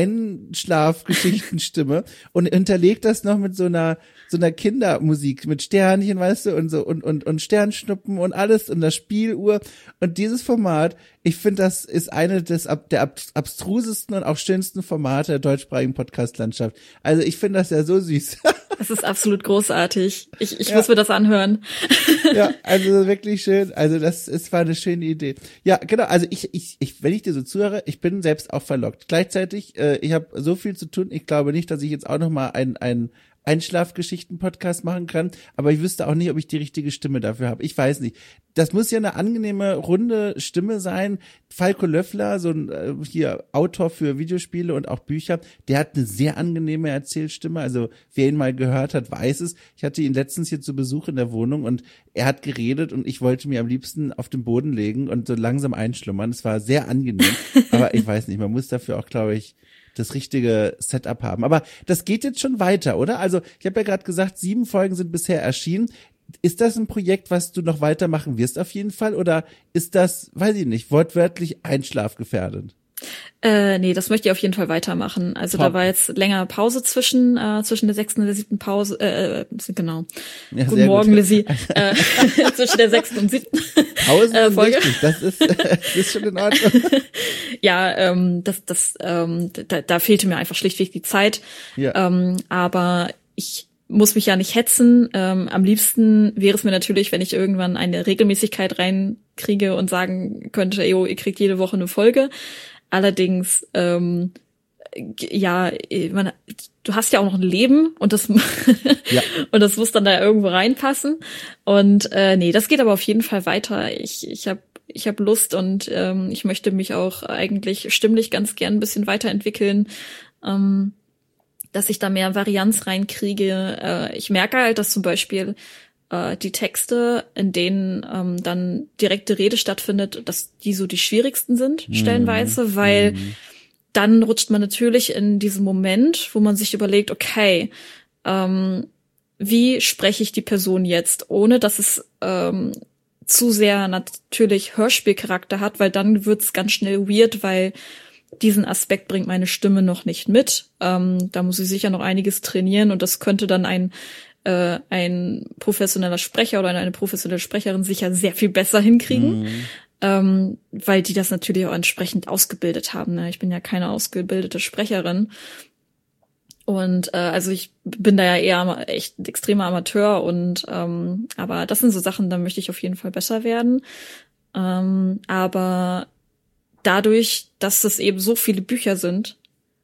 Einschlafgeschichtenstimme und hinterlegt das noch mit so einer so einer Kindermusik mit Sternchen, weißt du, und so und und und Sternschnuppen und alles und der Spieluhr. Und dieses Format, ich finde, das ist eine des der abstrusesten und auch schönsten Formate der deutschsprachigen Podcast-Landschaft. Also ich finde das ja so süß. Das ist absolut großartig. Ich ich ja. muss mir das anhören. Ja, also wirklich schön. Also das ist war eine schöne Idee. Ja, genau. Also ich ich ich wenn ich dir so zuhöre, ich bin selbst auch verlockt. Gleichzeitig, äh, ich habe so viel zu tun. Ich glaube nicht, dass ich jetzt auch noch mal ein ein Einschlafgeschichten-Podcast machen kann, aber ich wüsste auch nicht, ob ich die richtige Stimme dafür habe. Ich weiß nicht. Das muss ja eine angenehme, runde Stimme sein. Falco Löffler, so ein äh, hier Autor für Videospiele und auch Bücher, der hat eine sehr angenehme Erzählstimme. Also wer ihn mal gehört hat, weiß es. Ich hatte ihn letztens hier zu Besuch in der Wohnung und er hat geredet und ich wollte mir am liebsten auf den Boden legen und so langsam einschlummern. Es war sehr angenehm, aber ich weiß nicht, man muss dafür auch, glaube ich, das richtige Setup haben. Aber das geht jetzt schon weiter, oder? Also ich habe ja gerade gesagt, sieben Folgen sind bisher erschienen. Ist das ein Projekt, was du noch weitermachen wirst auf jeden Fall? Oder ist das, weiß ich nicht, wortwörtlich einschlafgefährdend? Äh, nee, das möchte ich auf jeden Fall weitermachen. Also Top. Da war jetzt länger Pause zwischen äh, zwischen der sechsten und der siebten Pause. Äh, genau. Ja, Guten Morgen, gut. Lizzie. äh, zwischen der sechsten und siebten Pause äh, Folge. Richtig. Das ist das ist schon in Ordnung. Ja, ähm, das das ähm, da, da fehlte mir einfach schlichtweg die Zeit. Ja. Ähm, aber ich muss mich ja nicht hetzen. Ähm, am liebsten wäre es mir natürlich, wenn ich irgendwann eine Regelmäßigkeit reinkriege und sagen könnte, yo, ihr kriegt jede Woche eine Folge. Allerdings, ähm, ja, man, du hast ja auch noch ein Leben und das ja. und das muss dann da irgendwo reinpassen. Und äh, nee, das geht aber auf jeden Fall weiter. Ich ich habe ich hab Lust und ähm, ich möchte mich auch eigentlich stimmlich ganz gern ein bisschen weiterentwickeln, ähm, dass ich da mehr Varianz reinkriege. Äh, ich merke halt, dass zum Beispiel die Texte, in denen ähm, dann direkte Rede stattfindet, dass die so die schwierigsten sind, mm. stellenweise, weil mm. dann rutscht man natürlich in diesen Moment, wo man sich überlegt, okay, ähm, wie spreche ich die Person jetzt, ohne dass es ähm, zu sehr natürlich Hörspielcharakter hat, weil dann wird's ganz schnell weird, weil diesen Aspekt bringt meine Stimme noch nicht mit. Ähm, da muss ich sicher noch einiges trainieren und das könnte dann ein Äh, ein professioneller Sprecher oder eine professionelle Sprecherin sicher sehr viel besser hinkriegen, mhm. ähm, weil die das natürlich auch entsprechend ausgebildet haben. Ne? Ich bin ja keine ausgebildete Sprecherin. Und äh, also ich bin da ja eher echt ein extremer Amateur und ähm, aber das sind so Sachen, da möchte ich auf jeden Fall besser werden. Ähm, aber dadurch, dass es eben so viele Bücher sind,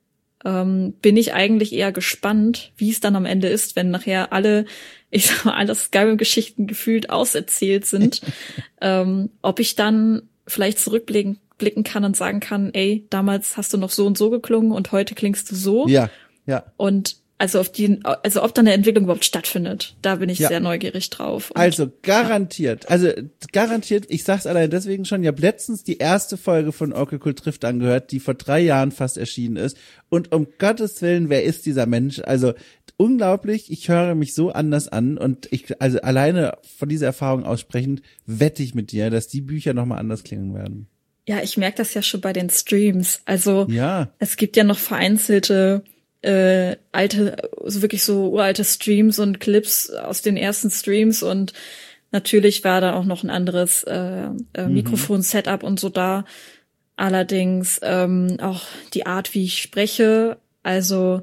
Ähm, bin ich eigentlich eher gespannt, wie es dann am Ende ist, wenn nachher alle, ich sag mal, alle Skyrim-Geschichten gefühlt auserzählt sind, ähm, ob ich dann vielleicht zurückblicken blicken kann und sagen kann, ey, damals hast du noch so und so geklungen und heute klingst du so. Ja, ja. Und also auf die, also ob dann eine Entwicklung überhaupt stattfindet, da bin ich ja. sehr neugierig drauf. Und also garantiert, also garantiert, ich sag's allein deswegen schon, ich habe letztens die erste Folge von Orky Cool trifft angehört, die vor drei Jahren fast erschienen ist. Und um Gottes Willen, wer ist dieser Mensch? Also unglaublich, ich höre mich so anders an und ich, also alleine von dieser Erfahrung aussprechend, wette ich mit dir, dass die Bücher nochmal anders klingen werden. Ja, ich merke das ja schon bei den Streams. Also ja. Es gibt ja noch vereinzelte äh, alte, so wirklich so uralte Streams und Clips aus den ersten Streams und Natürlich war da auch noch ein anderes äh, äh, Mikrofon-Setup und so da. Allerdings ähm, auch die Art, wie ich spreche. Also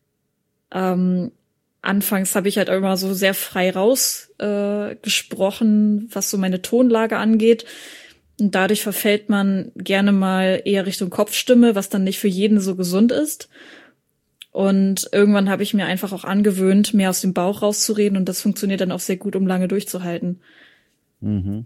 ähm, anfangs habe ich halt immer so sehr frei raus äh, gesprochen, was so meine Tonlage angeht. Und dadurch verfällt man gerne mal eher Richtung Kopfstimme, was dann nicht für jeden so gesund ist. Und irgendwann habe ich mir einfach auch angewöhnt, mehr aus dem Bauch rauszureden. Und das funktioniert dann auch sehr gut, um lange durchzuhalten. Mhm.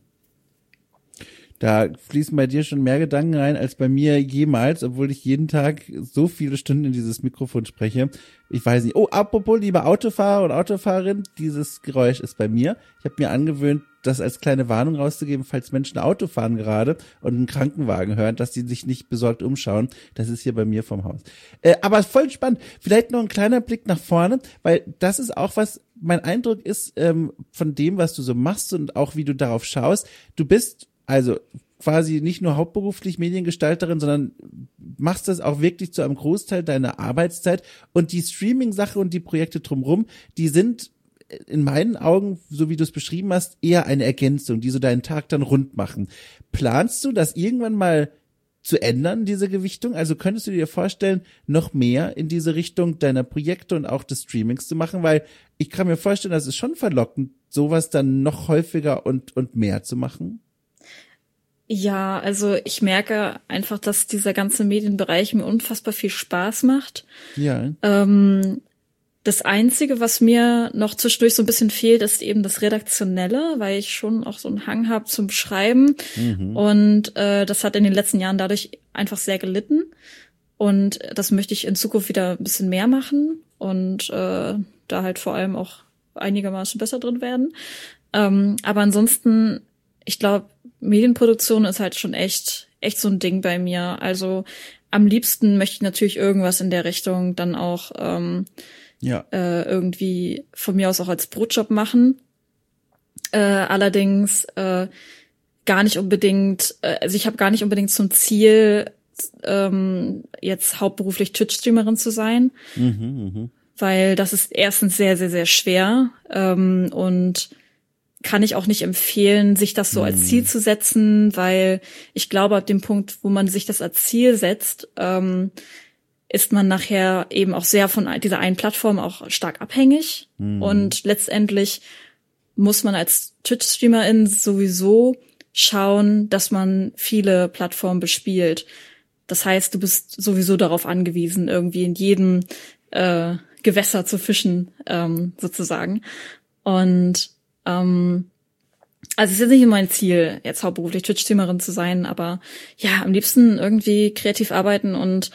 Da fließen bei dir schon mehr Gedanken rein als bei mir jemals, obwohl ich jeden Tag so viele Stunden in dieses Mikrofon spreche. Ich weiß nicht. Oh, apropos, liebe Autofahrer und Autofahrerin, dieses Geräusch ist bei mir. Ich habe mir angewöhnt, das als kleine Warnung rauszugeben, falls Menschen Auto fahren gerade und einen Krankenwagen hören, dass die sich nicht besorgt umschauen. Das ist hier bei mir vom Haus. Äh, aber voll spannend. Vielleicht noch ein kleiner Blick nach vorne, weil das ist auch was, mein Eindruck ist ähm, von dem, was du so machst und auch wie du darauf schaust. Du bist also quasi nicht nur hauptberuflich Mediengestalterin, sondern machst das auch wirklich zu einem Großteil deiner Arbeitszeit. Und die Streaming-Sache und die Projekte drumherum, die sind in meinen Augen, so wie du es beschrieben hast, eher eine Ergänzung, die so deinen Tag dann rund machen. Planst du das irgendwann mal zu ändern, diese Gewichtung? Also könntest du dir vorstellen, noch mehr in diese Richtung deiner Projekte und auch des Streamings zu machen? Weil ich kann mir vorstellen, das ist schon verlockend, sowas dann noch häufiger und, und mehr zu machen. Ja, also ich merke einfach, dass dieser ganze Medienbereich mir unfassbar viel Spaß macht. Ja. Ähm, das Einzige, was mir noch zwischendurch so ein bisschen fehlt, ist eben das Redaktionelle, weil ich schon auch so einen Hang habe zum Schreiben. Mhm. Und äh, das hat in den letzten Jahren dadurch einfach sehr gelitten. Und das möchte ich in Zukunft wieder ein bisschen mehr machen und äh, da halt vor allem auch einigermaßen besser drin werden. Ähm, aber ansonsten, ich glaube, Medienproduktion ist halt schon echt, echt so ein Ding bei mir. Also am liebsten möchte ich natürlich irgendwas in der Richtung dann auch ähm, ja. äh, irgendwie von mir aus auch als Brotjob machen. Äh, allerdings äh, gar nicht unbedingt, äh, also ich habe gar nicht unbedingt zum Ziel, ähm, jetzt hauptberuflich Twitch-Streamerin zu sein. Mhm, mh. Weil das ist erstens sehr, sehr, sehr schwer ähm, und kann ich auch nicht empfehlen, sich das so als Ziel zu setzen, weil ich glaube, ab dem Punkt, wo man sich das als Ziel setzt, ähm, ist man nachher eben auch sehr von dieser einen Plattform auch stark abhängig. Mhm. Und letztendlich muss man als Twitch-Streamerin sowieso schauen, dass man viele Plattformen bespielt. Das heißt, du bist sowieso darauf angewiesen, irgendwie in jedem äh, Gewässer zu fischen, ähm, sozusagen. Und Ähm, also es ist jetzt nicht mein Ziel, jetzt hauptberuflich Twitch-Streamerin zu sein, aber ja, am liebsten irgendwie kreativ arbeiten und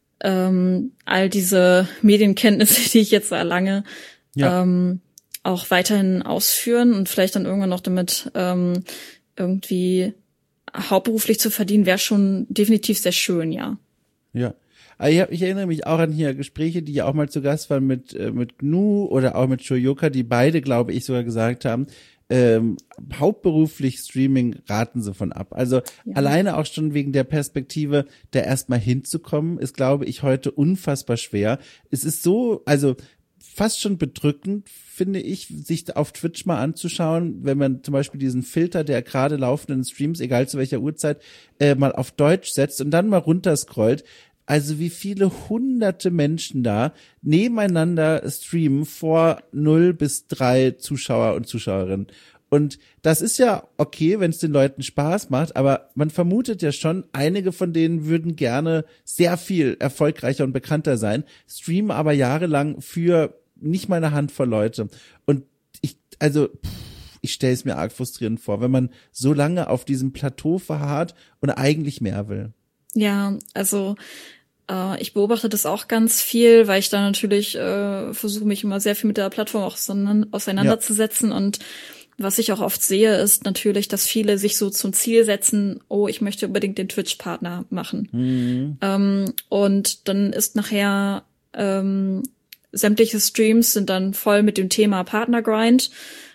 ähm, all diese Medienkenntnisse, die ich jetzt erlange, ja. ähm, auch weiterhin ausführen und vielleicht dann irgendwann noch damit ähm, irgendwie hauptberuflich zu verdienen, wäre schon definitiv sehr schön, ja. Ja. Ich, hab, ich erinnere mich auch an hier Gespräche, die ja auch mal zu Gast waren mit äh, mit Gnu oder auch mit Shoyoka, die beide, glaube ich, sogar gesagt haben, ähm, hauptberuflich Streaming raten sie von ab. Also ja. Alleine auch schon wegen der Perspektive, da erstmal hinzukommen, ist, glaube ich, heute unfassbar schwer. Es ist so, also fast schon bedrückend, finde ich, sich auf Twitch mal anzuschauen, wenn man zum Beispiel diesen Filter der gerade laufenden Streams, egal zu welcher Uhrzeit, äh, mal auf Deutsch setzt und dann mal runterscrollt. Also wie viele hunderte Menschen da nebeneinander streamen vor null bis drei Zuschauer und Zuschauerinnen. Und das ist ja okay, wenn es den Leuten Spaß macht, aber man vermutet ja schon, einige von denen würden gerne sehr viel erfolgreicher und bekannter sein, streamen aber jahrelang für nicht mal eine Handvoll Leute. Und ich, also, pff, ich stelle es mir arg frustrierend vor, wenn man so lange auf diesem Plateau verharrt und eigentlich mehr will. Ja, also äh, ich beobachte das auch ganz viel, weil ich da natürlich äh, versuche, mich immer sehr viel mit der Plattform auch auseinanderzusetzen. Ja. Und was ich auch oft sehe, ist natürlich, dass viele sich so zum Ziel setzen, oh, ich möchte unbedingt den Twitch-Partner machen. Mhm. Ähm, und dann ist nachher ähm, sämtliche Streams sind dann voll mit dem Thema Partnergrind.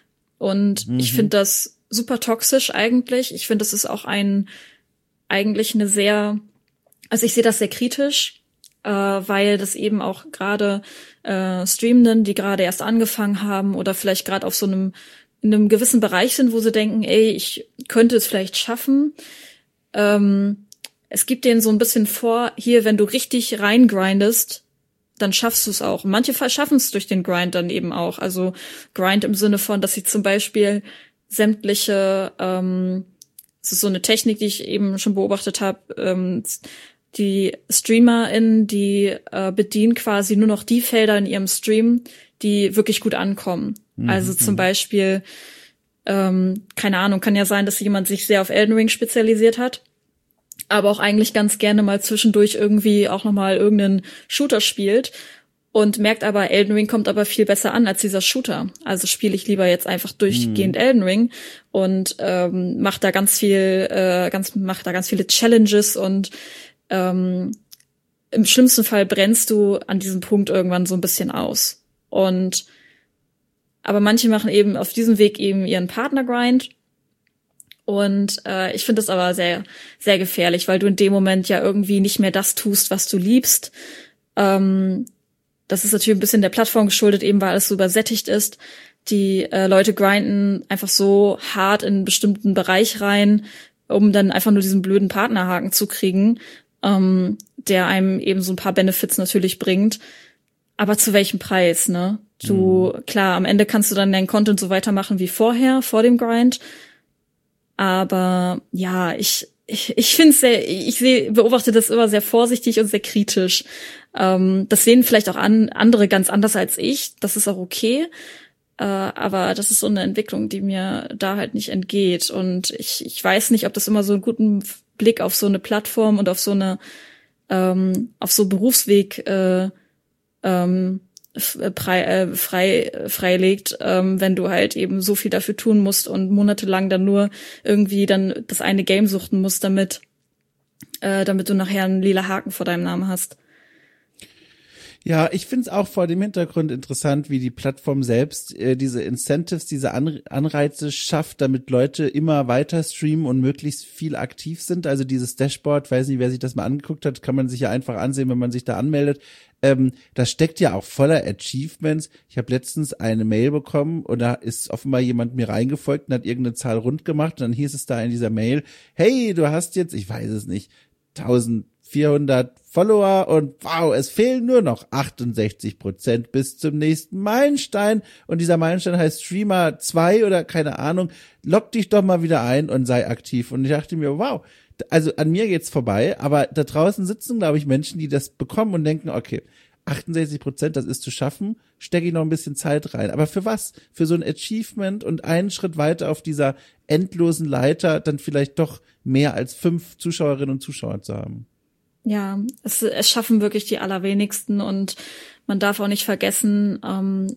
Und mhm. ich finde das super toxisch eigentlich. Ich finde, das ist auch ein eigentlich eine sehr, also ich sehe das sehr kritisch, äh, weil das eben auch gerade äh, Streamenden, die gerade erst angefangen haben oder vielleicht gerade auf so einem in einem gewissen Bereich sind, wo sie denken, ey, ich könnte es vielleicht schaffen. Ähm, es gibt denen so ein bisschen vor, hier, wenn du richtig reingrindest, dann schaffst du es auch. Manche schaffen es durch den Grind dann eben auch. Also Grind im Sinne von, dass sie zum Beispiel sämtliche, ähm, das ist so eine Technik, die ich eben schon beobachtet habe, ähm, die StreamerInnen, die äh, bedienen quasi nur noch die Felder in ihrem Stream, die wirklich gut ankommen. Mhm. Also zum Beispiel, ähm, keine Ahnung, kann ja sein, dass jemand sich sehr auf Elden Ring spezialisiert hat, aber auch eigentlich ganz gerne mal zwischendurch irgendwie auch nochmal irgendeinen Shooter spielt und merkt aber, Elden Ring kommt aber viel besser an als dieser Shooter. Also spiele ich lieber jetzt einfach durchgehend mhm. Elden Ring und ähm, mach da ganz viel, äh, ganz mach da ganz viele Challenges und ähm, im schlimmsten Fall brennst du an diesem Punkt irgendwann so ein bisschen aus. Und aber manche machen eben auf diesem Weg eben ihren Partnergrind. Und äh, ich finde das aber sehr, sehr gefährlich, weil du in dem Moment ja irgendwie nicht mehr das tust, was du liebst. Ähm, das ist natürlich ein bisschen der Plattform geschuldet, eben weil alles so übersättigt ist. Die äh, Leute grinden einfach so hart in einen bestimmten Bereich rein, um dann einfach nur diesen blöden Partnerhaken zu kriegen, ähm, der einem eben so ein paar Benefits natürlich bringt. Aber zu welchem Preis, ne? Du, mhm. klar, am Ende kannst du dann deinen Content so weitermachen wie vorher, vor dem Grind. Aber ja, ich ich, ich finde es sehr, ich sehe, beobachte das immer sehr vorsichtig und sehr kritisch. Ähm, das sehen vielleicht auch an, andere ganz anders als ich. Das ist auch okay. Äh, aber das ist so eine Entwicklung, die mir da halt nicht entgeht. Und ich ich weiß nicht, ob das immer so einen guten Blick auf so eine Plattform und auf so eine ähm, auf so Berufsweg äh, ähm, frei, äh, frei freilegt, ähm, wenn du halt eben so viel dafür tun musst und monatelang dann nur irgendwie dann das eine Game suchten musst, damit äh, damit du nachher einen lila Haken vor deinem Namen hast. Ja, ich find's auch vor dem Hintergrund interessant, wie die Plattform selbst äh, diese Incentives, diese An- Anreize schafft, damit Leute immer weiter streamen und möglichst viel aktiv sind. Also dieses Dashboard, weiß nicht, wer sich das mal angeguckt hat, kann man sich ja einfach ansehen, wenn man sich da anmeldet. Ähm, das steckt ja auch voller Achievements. Ich habe letztens eine Mail bekommen und da ist offenbar jemand mir reingefolgt und hat irgendeine Zahl rund gemacht und dann hieß es da in dieser Mail, hey, du hast jetzt, ich weiß es nicht, eintausendvierhundert Follower und wow, es fehlen nur noch achtundsechzig Prozent bis zum nächsten Meilenstein und dieser Meilenstein heißt Streamer zwei oder keine Ahnung, log dich doch mal wieder ein und sei aktiv und ich dachte mir, wow, also an mir geht's vorbei, aber da draußen sitzen, glaube ich, Menschen, die das bekommen und denken, okay, achtundsechzig Prozent, das ist zu schaffen, stecke ich noch ein bisschen Zeit rein. Aber für was? Für so ein Achievement und einen Schritt weiter auf dieser endlosen Leiter dann vielleicht doch mehr als fünf Zuschauerinnen und Zuschauer zu haben. Ja, es, es schaffen wirklich die allerwenigsten und man darf auch nicht vergessen, ähm,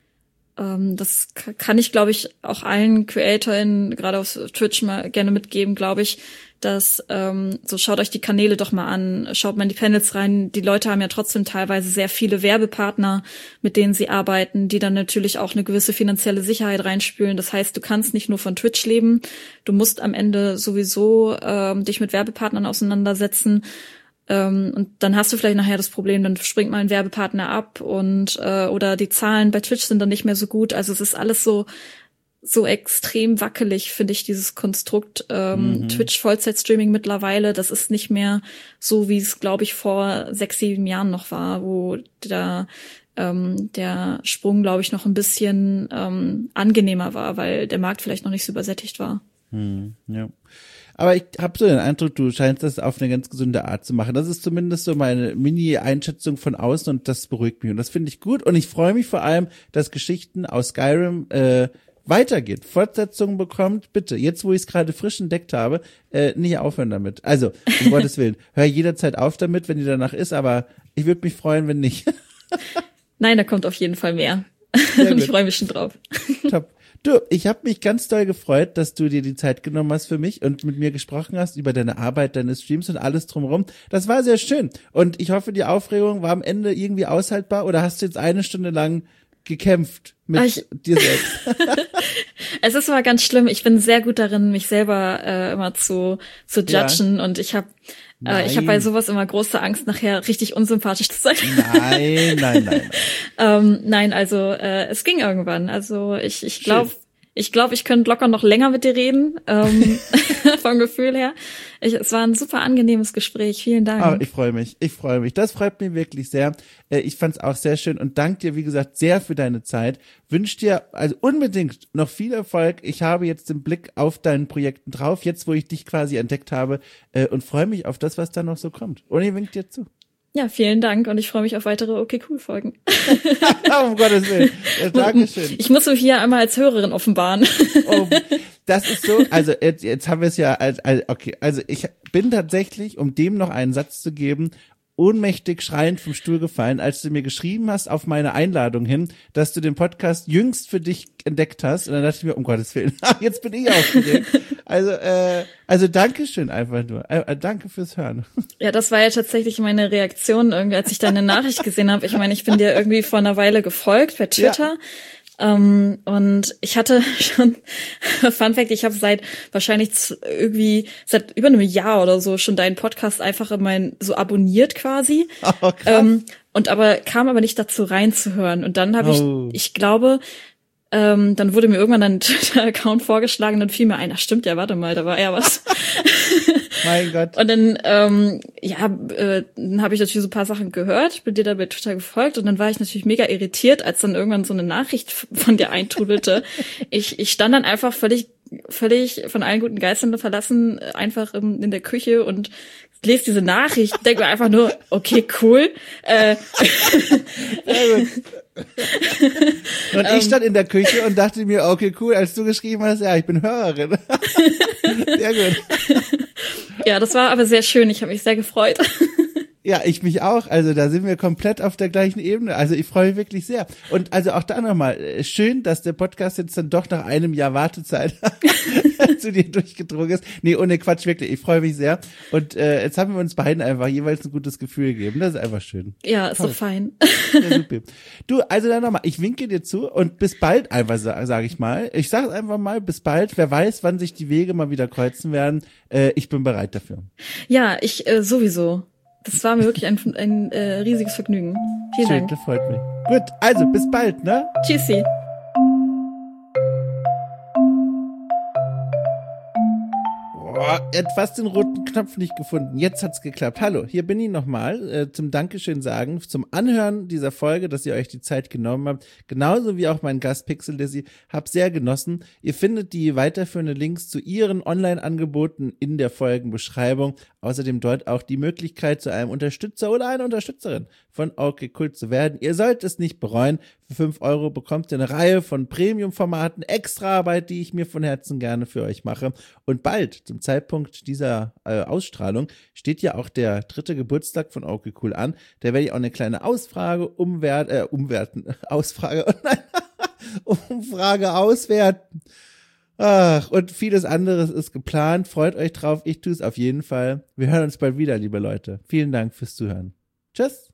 ähm, das kann ich, glaube ich, auch allen CreatorInnen, gerade auf Twitch mal gerne mitgeben, glaube ich, dass ähm, so schaut euch die Kanäle doch mal an, schaut mal in die Panels rein. Die Leute haben ja trotzdem teilweise sehr viele Werbepartner, mit denen sie arbeiten, die dann natürlich auch eine gewisse finanzielle Sicherheit reinspülen. Das heißt, du kannst nicht nur von Twitch leben, du musst am Ende sowieso ähm, dich mit Werbepartnern auseinandersetzen. Ähm, und dann hast du vielleicht nachher das Problem, dann springt mal ein Werbepartner ab und äh, oder die Zahlen bei Twitch sind dann nicht mehr so gut. Also es ist alles so so extrem wackelig, finde ich, dieses Konstrukt ähm, mhm. Twitch Vollzeit-Streaming mittlerweile. Das ist nicht mehr so, wie es, glaube ich, vor sechs, sieben Jahren noch war, wo da ähm, der Sprung, glaube ich, noch ein bisschen ähm, angenehmer war, weil der Markt vielleicht noch nicht so übersättigt war. Mhm, ja. Aber ich habe so den Eindruck, du scheinst das auf eine ganz gesunde Art zu machen. Das ist zumindest so meine Mini-Einschätzung von außen und das beruhigt mich. Und das finde ich gut. Und ich freue mich vor allem, dass Geschichten aus Skyrim äh, weitergeht, Fortsetzungen bekommt. Bitte, jetzt wo ich es gerade frisch entdeckt habe, äh, nicht aufhören damit. Also, um Gottes Willen, hör jederzeit auf damit, wenn die danach ist, aber ich würde mich freuen, wenn nicht. Nein, da kommt auf jeden Fall mehr. Und ich freue mich schon drauf. Top. Du, ich habe mich ganz doll gefreut, dass du dir die Zeit genommen hast für mich und mit mir gesprochen hast über deine Arbeit, deine Streams und alles drumherum. Das war sehr schön. Und ich hoffe, die Aufregung war am Ende irgendwie aushaltbar oder hast du jetzt eine Stunde lang gekämpft mit ich, dir selbst? Es ist aber ganz schlimm. Ich bin sehr gut darin, mich selber äh, immer zu zu judgen ja. und ich habe äh, ich habe bei sowas immer große Angst, nachher richtig unsympathisch zu sein. Nein, nein, nein. Nein, ähm, nein also äh, es ging irgendwann. Also ich ich glaube, Ich glaube, ich könnte locker noch länger mit dir reden, ähm, vom Gefühl her. Ich, es war ein super angenehmes Gespräch. Vielen Dank. Oh, ich freue mich, ich freue mich. Das freut mich wirklich sehr. Äh, ich fand es auch sehr schön und danke dir, wie gesagt, sehr für deine Zeit. Wünsche dir also unbedingt noch viel Erfolg. Ich habe jetzt den Blick auf deinen Projekten drauf, jetzt wo ich dich quasi entdeckt habe, äh, und freue mich auf das, was da noch so kommt. Und ich winke dir zu. Ja, vielen Dank und ich freue mich auf weitere Okay Cool Folgen. Um Gottes Willen. Ja, Dankeschön. Ich muss mich hier einmal als Hörerin offenbaren. Oh, das ist so, also jetzt, jetzt haben wir es ja als, als, okay, also ich bin tatsächlich, um dem noch einen Satz zu geben, ohnmächtig schreiend vom Stuhl gefallen, als du mir geschrieben hast auf meine Einladung hin, dass du den Podcast jüngst für dich entdeckt hast. Und dann dachte ich mir, um Gottes Willen, jetzt bin ich aufgeregt. Also, äh, also Dankeschön einfach nur. Äh, danke fürs Hören. Ja, das war ja tatsächlich meine Reaktion, irgendwie, als ich deine Nachricht gesehen habe. Ich meine, ich bin dir irgendwie vor einer Weile gefolgt bei Twitter. Ja. Um, und ich hatte schon, Fun Fact, ich habe seit wahrscheinlich irgendwie, seit über einem Jahr oder so schon deinen Podcast einfach in mein, so abonniert quasi. Oh, krass. Um, und aber kam aber nicht dazu reinzuhören. Und dann habe oh. ich, ich glaube, ähm, dann wurde mir irgendwann ein Twitter-Account vorgeschlagen, dann fiel mir ein, ach stimmt, ja, warte mal, da war ja was. Mein Gott. Und dann, ähm, ja, äh, dann habe ich natürlich so ein paar Sachen gehört, bin dir da bei Twitter gefolgt und dann war ich natürlich mega irritiert, als dann irgendwann so eine Nachricht von dir eintrudelte. ich, ich stand dann einfach völlig, völlig von allen guten Geistern verlassen, einfach in, in der Küche und lese diese Nachricht, denke mir einfach nur, okay, cool. Äh, Sehr gut. Und ich stand in der Küche und dachte mir, okay, cool, als du geschrieben hast, ja, ich bin Hörerin. Sehr gut. Ja, das war aber sehr schön. Ich habe mich sehr gefreut. Ja, ich mich auch. Also da sind wir komplett auf der gleichen Ebene. Also ich freue mich wirklich sehr. Und also auch da nochmal, schön, dass der Podcast jetzt dann doch nach einem Jahr Wartezeit zu dir durchgedrungen ist. Nee, ohne Quatsch, wirklich. Ich freue mich sehr. Und äh, jetzt haben wir uns beiden einfach jeweils ein gutes Gefühl gegeben. Das ist einfach schön. Ja, ist so fein. Ja, super. Du, also dann nochmal, ich winke dir zu und bis bald einfach, sage sag ich mal. Ich sage einfach mal, bis bald. Wer weiß, wann sich die Wege mal wieder kreuzen werden. Äh, ich bin bereit dafür. Ja, ich äh, sowieso. Das war mir wirklich ein, ein äh, riesiges Vergnügen. Vielen Schön, Dank. Das freut mich. Gut, also bis bald, ne? Tschüssi. Boah, er hat fast den roten Knopf nicht gefunden. Jetzt hat's geklappt. Hallo, hier bin ich nochmal äh, zum Dankeschön sagen, zum Anhören dieser Folge, dass ihr euch die Zeit genommen habt. Genauso wie auch mein Gast Pixel Lizzy. Hab sehr genossen. Ihr findet die weiterführenden Links zu ihren Online-Angeboten in der Folgenbeschreibung. Außerdem dort auch die Möglichkeit, zu einem Unterstützer oder einer Unterstützerin von Okay Cool zu werden. Ihr sollt es nicht bereuen. Für fünf Euro bekommt ihr eine Reihe von Premium-Formaten, Extraarbeit, die ich mir von Herzen gerne für euch mache. Und bald, zum Zeitpunkt dieser äh, Ausstrahlung, steht ja auch der dritte Geburtstag von Okay Cool an. Da werde ich auch eine kleine Ausfrage umwert, äh, umwerten, Ausfrage, oh nein, Umfrage auswerten. Ach, und vieles anderes ist geplant. Freut euch drauf. Ich tue es auf jeden Fall. Wir hören uns bald wieder, liebe Leute. Vielen Dank fürs Zuhören. Tschüss.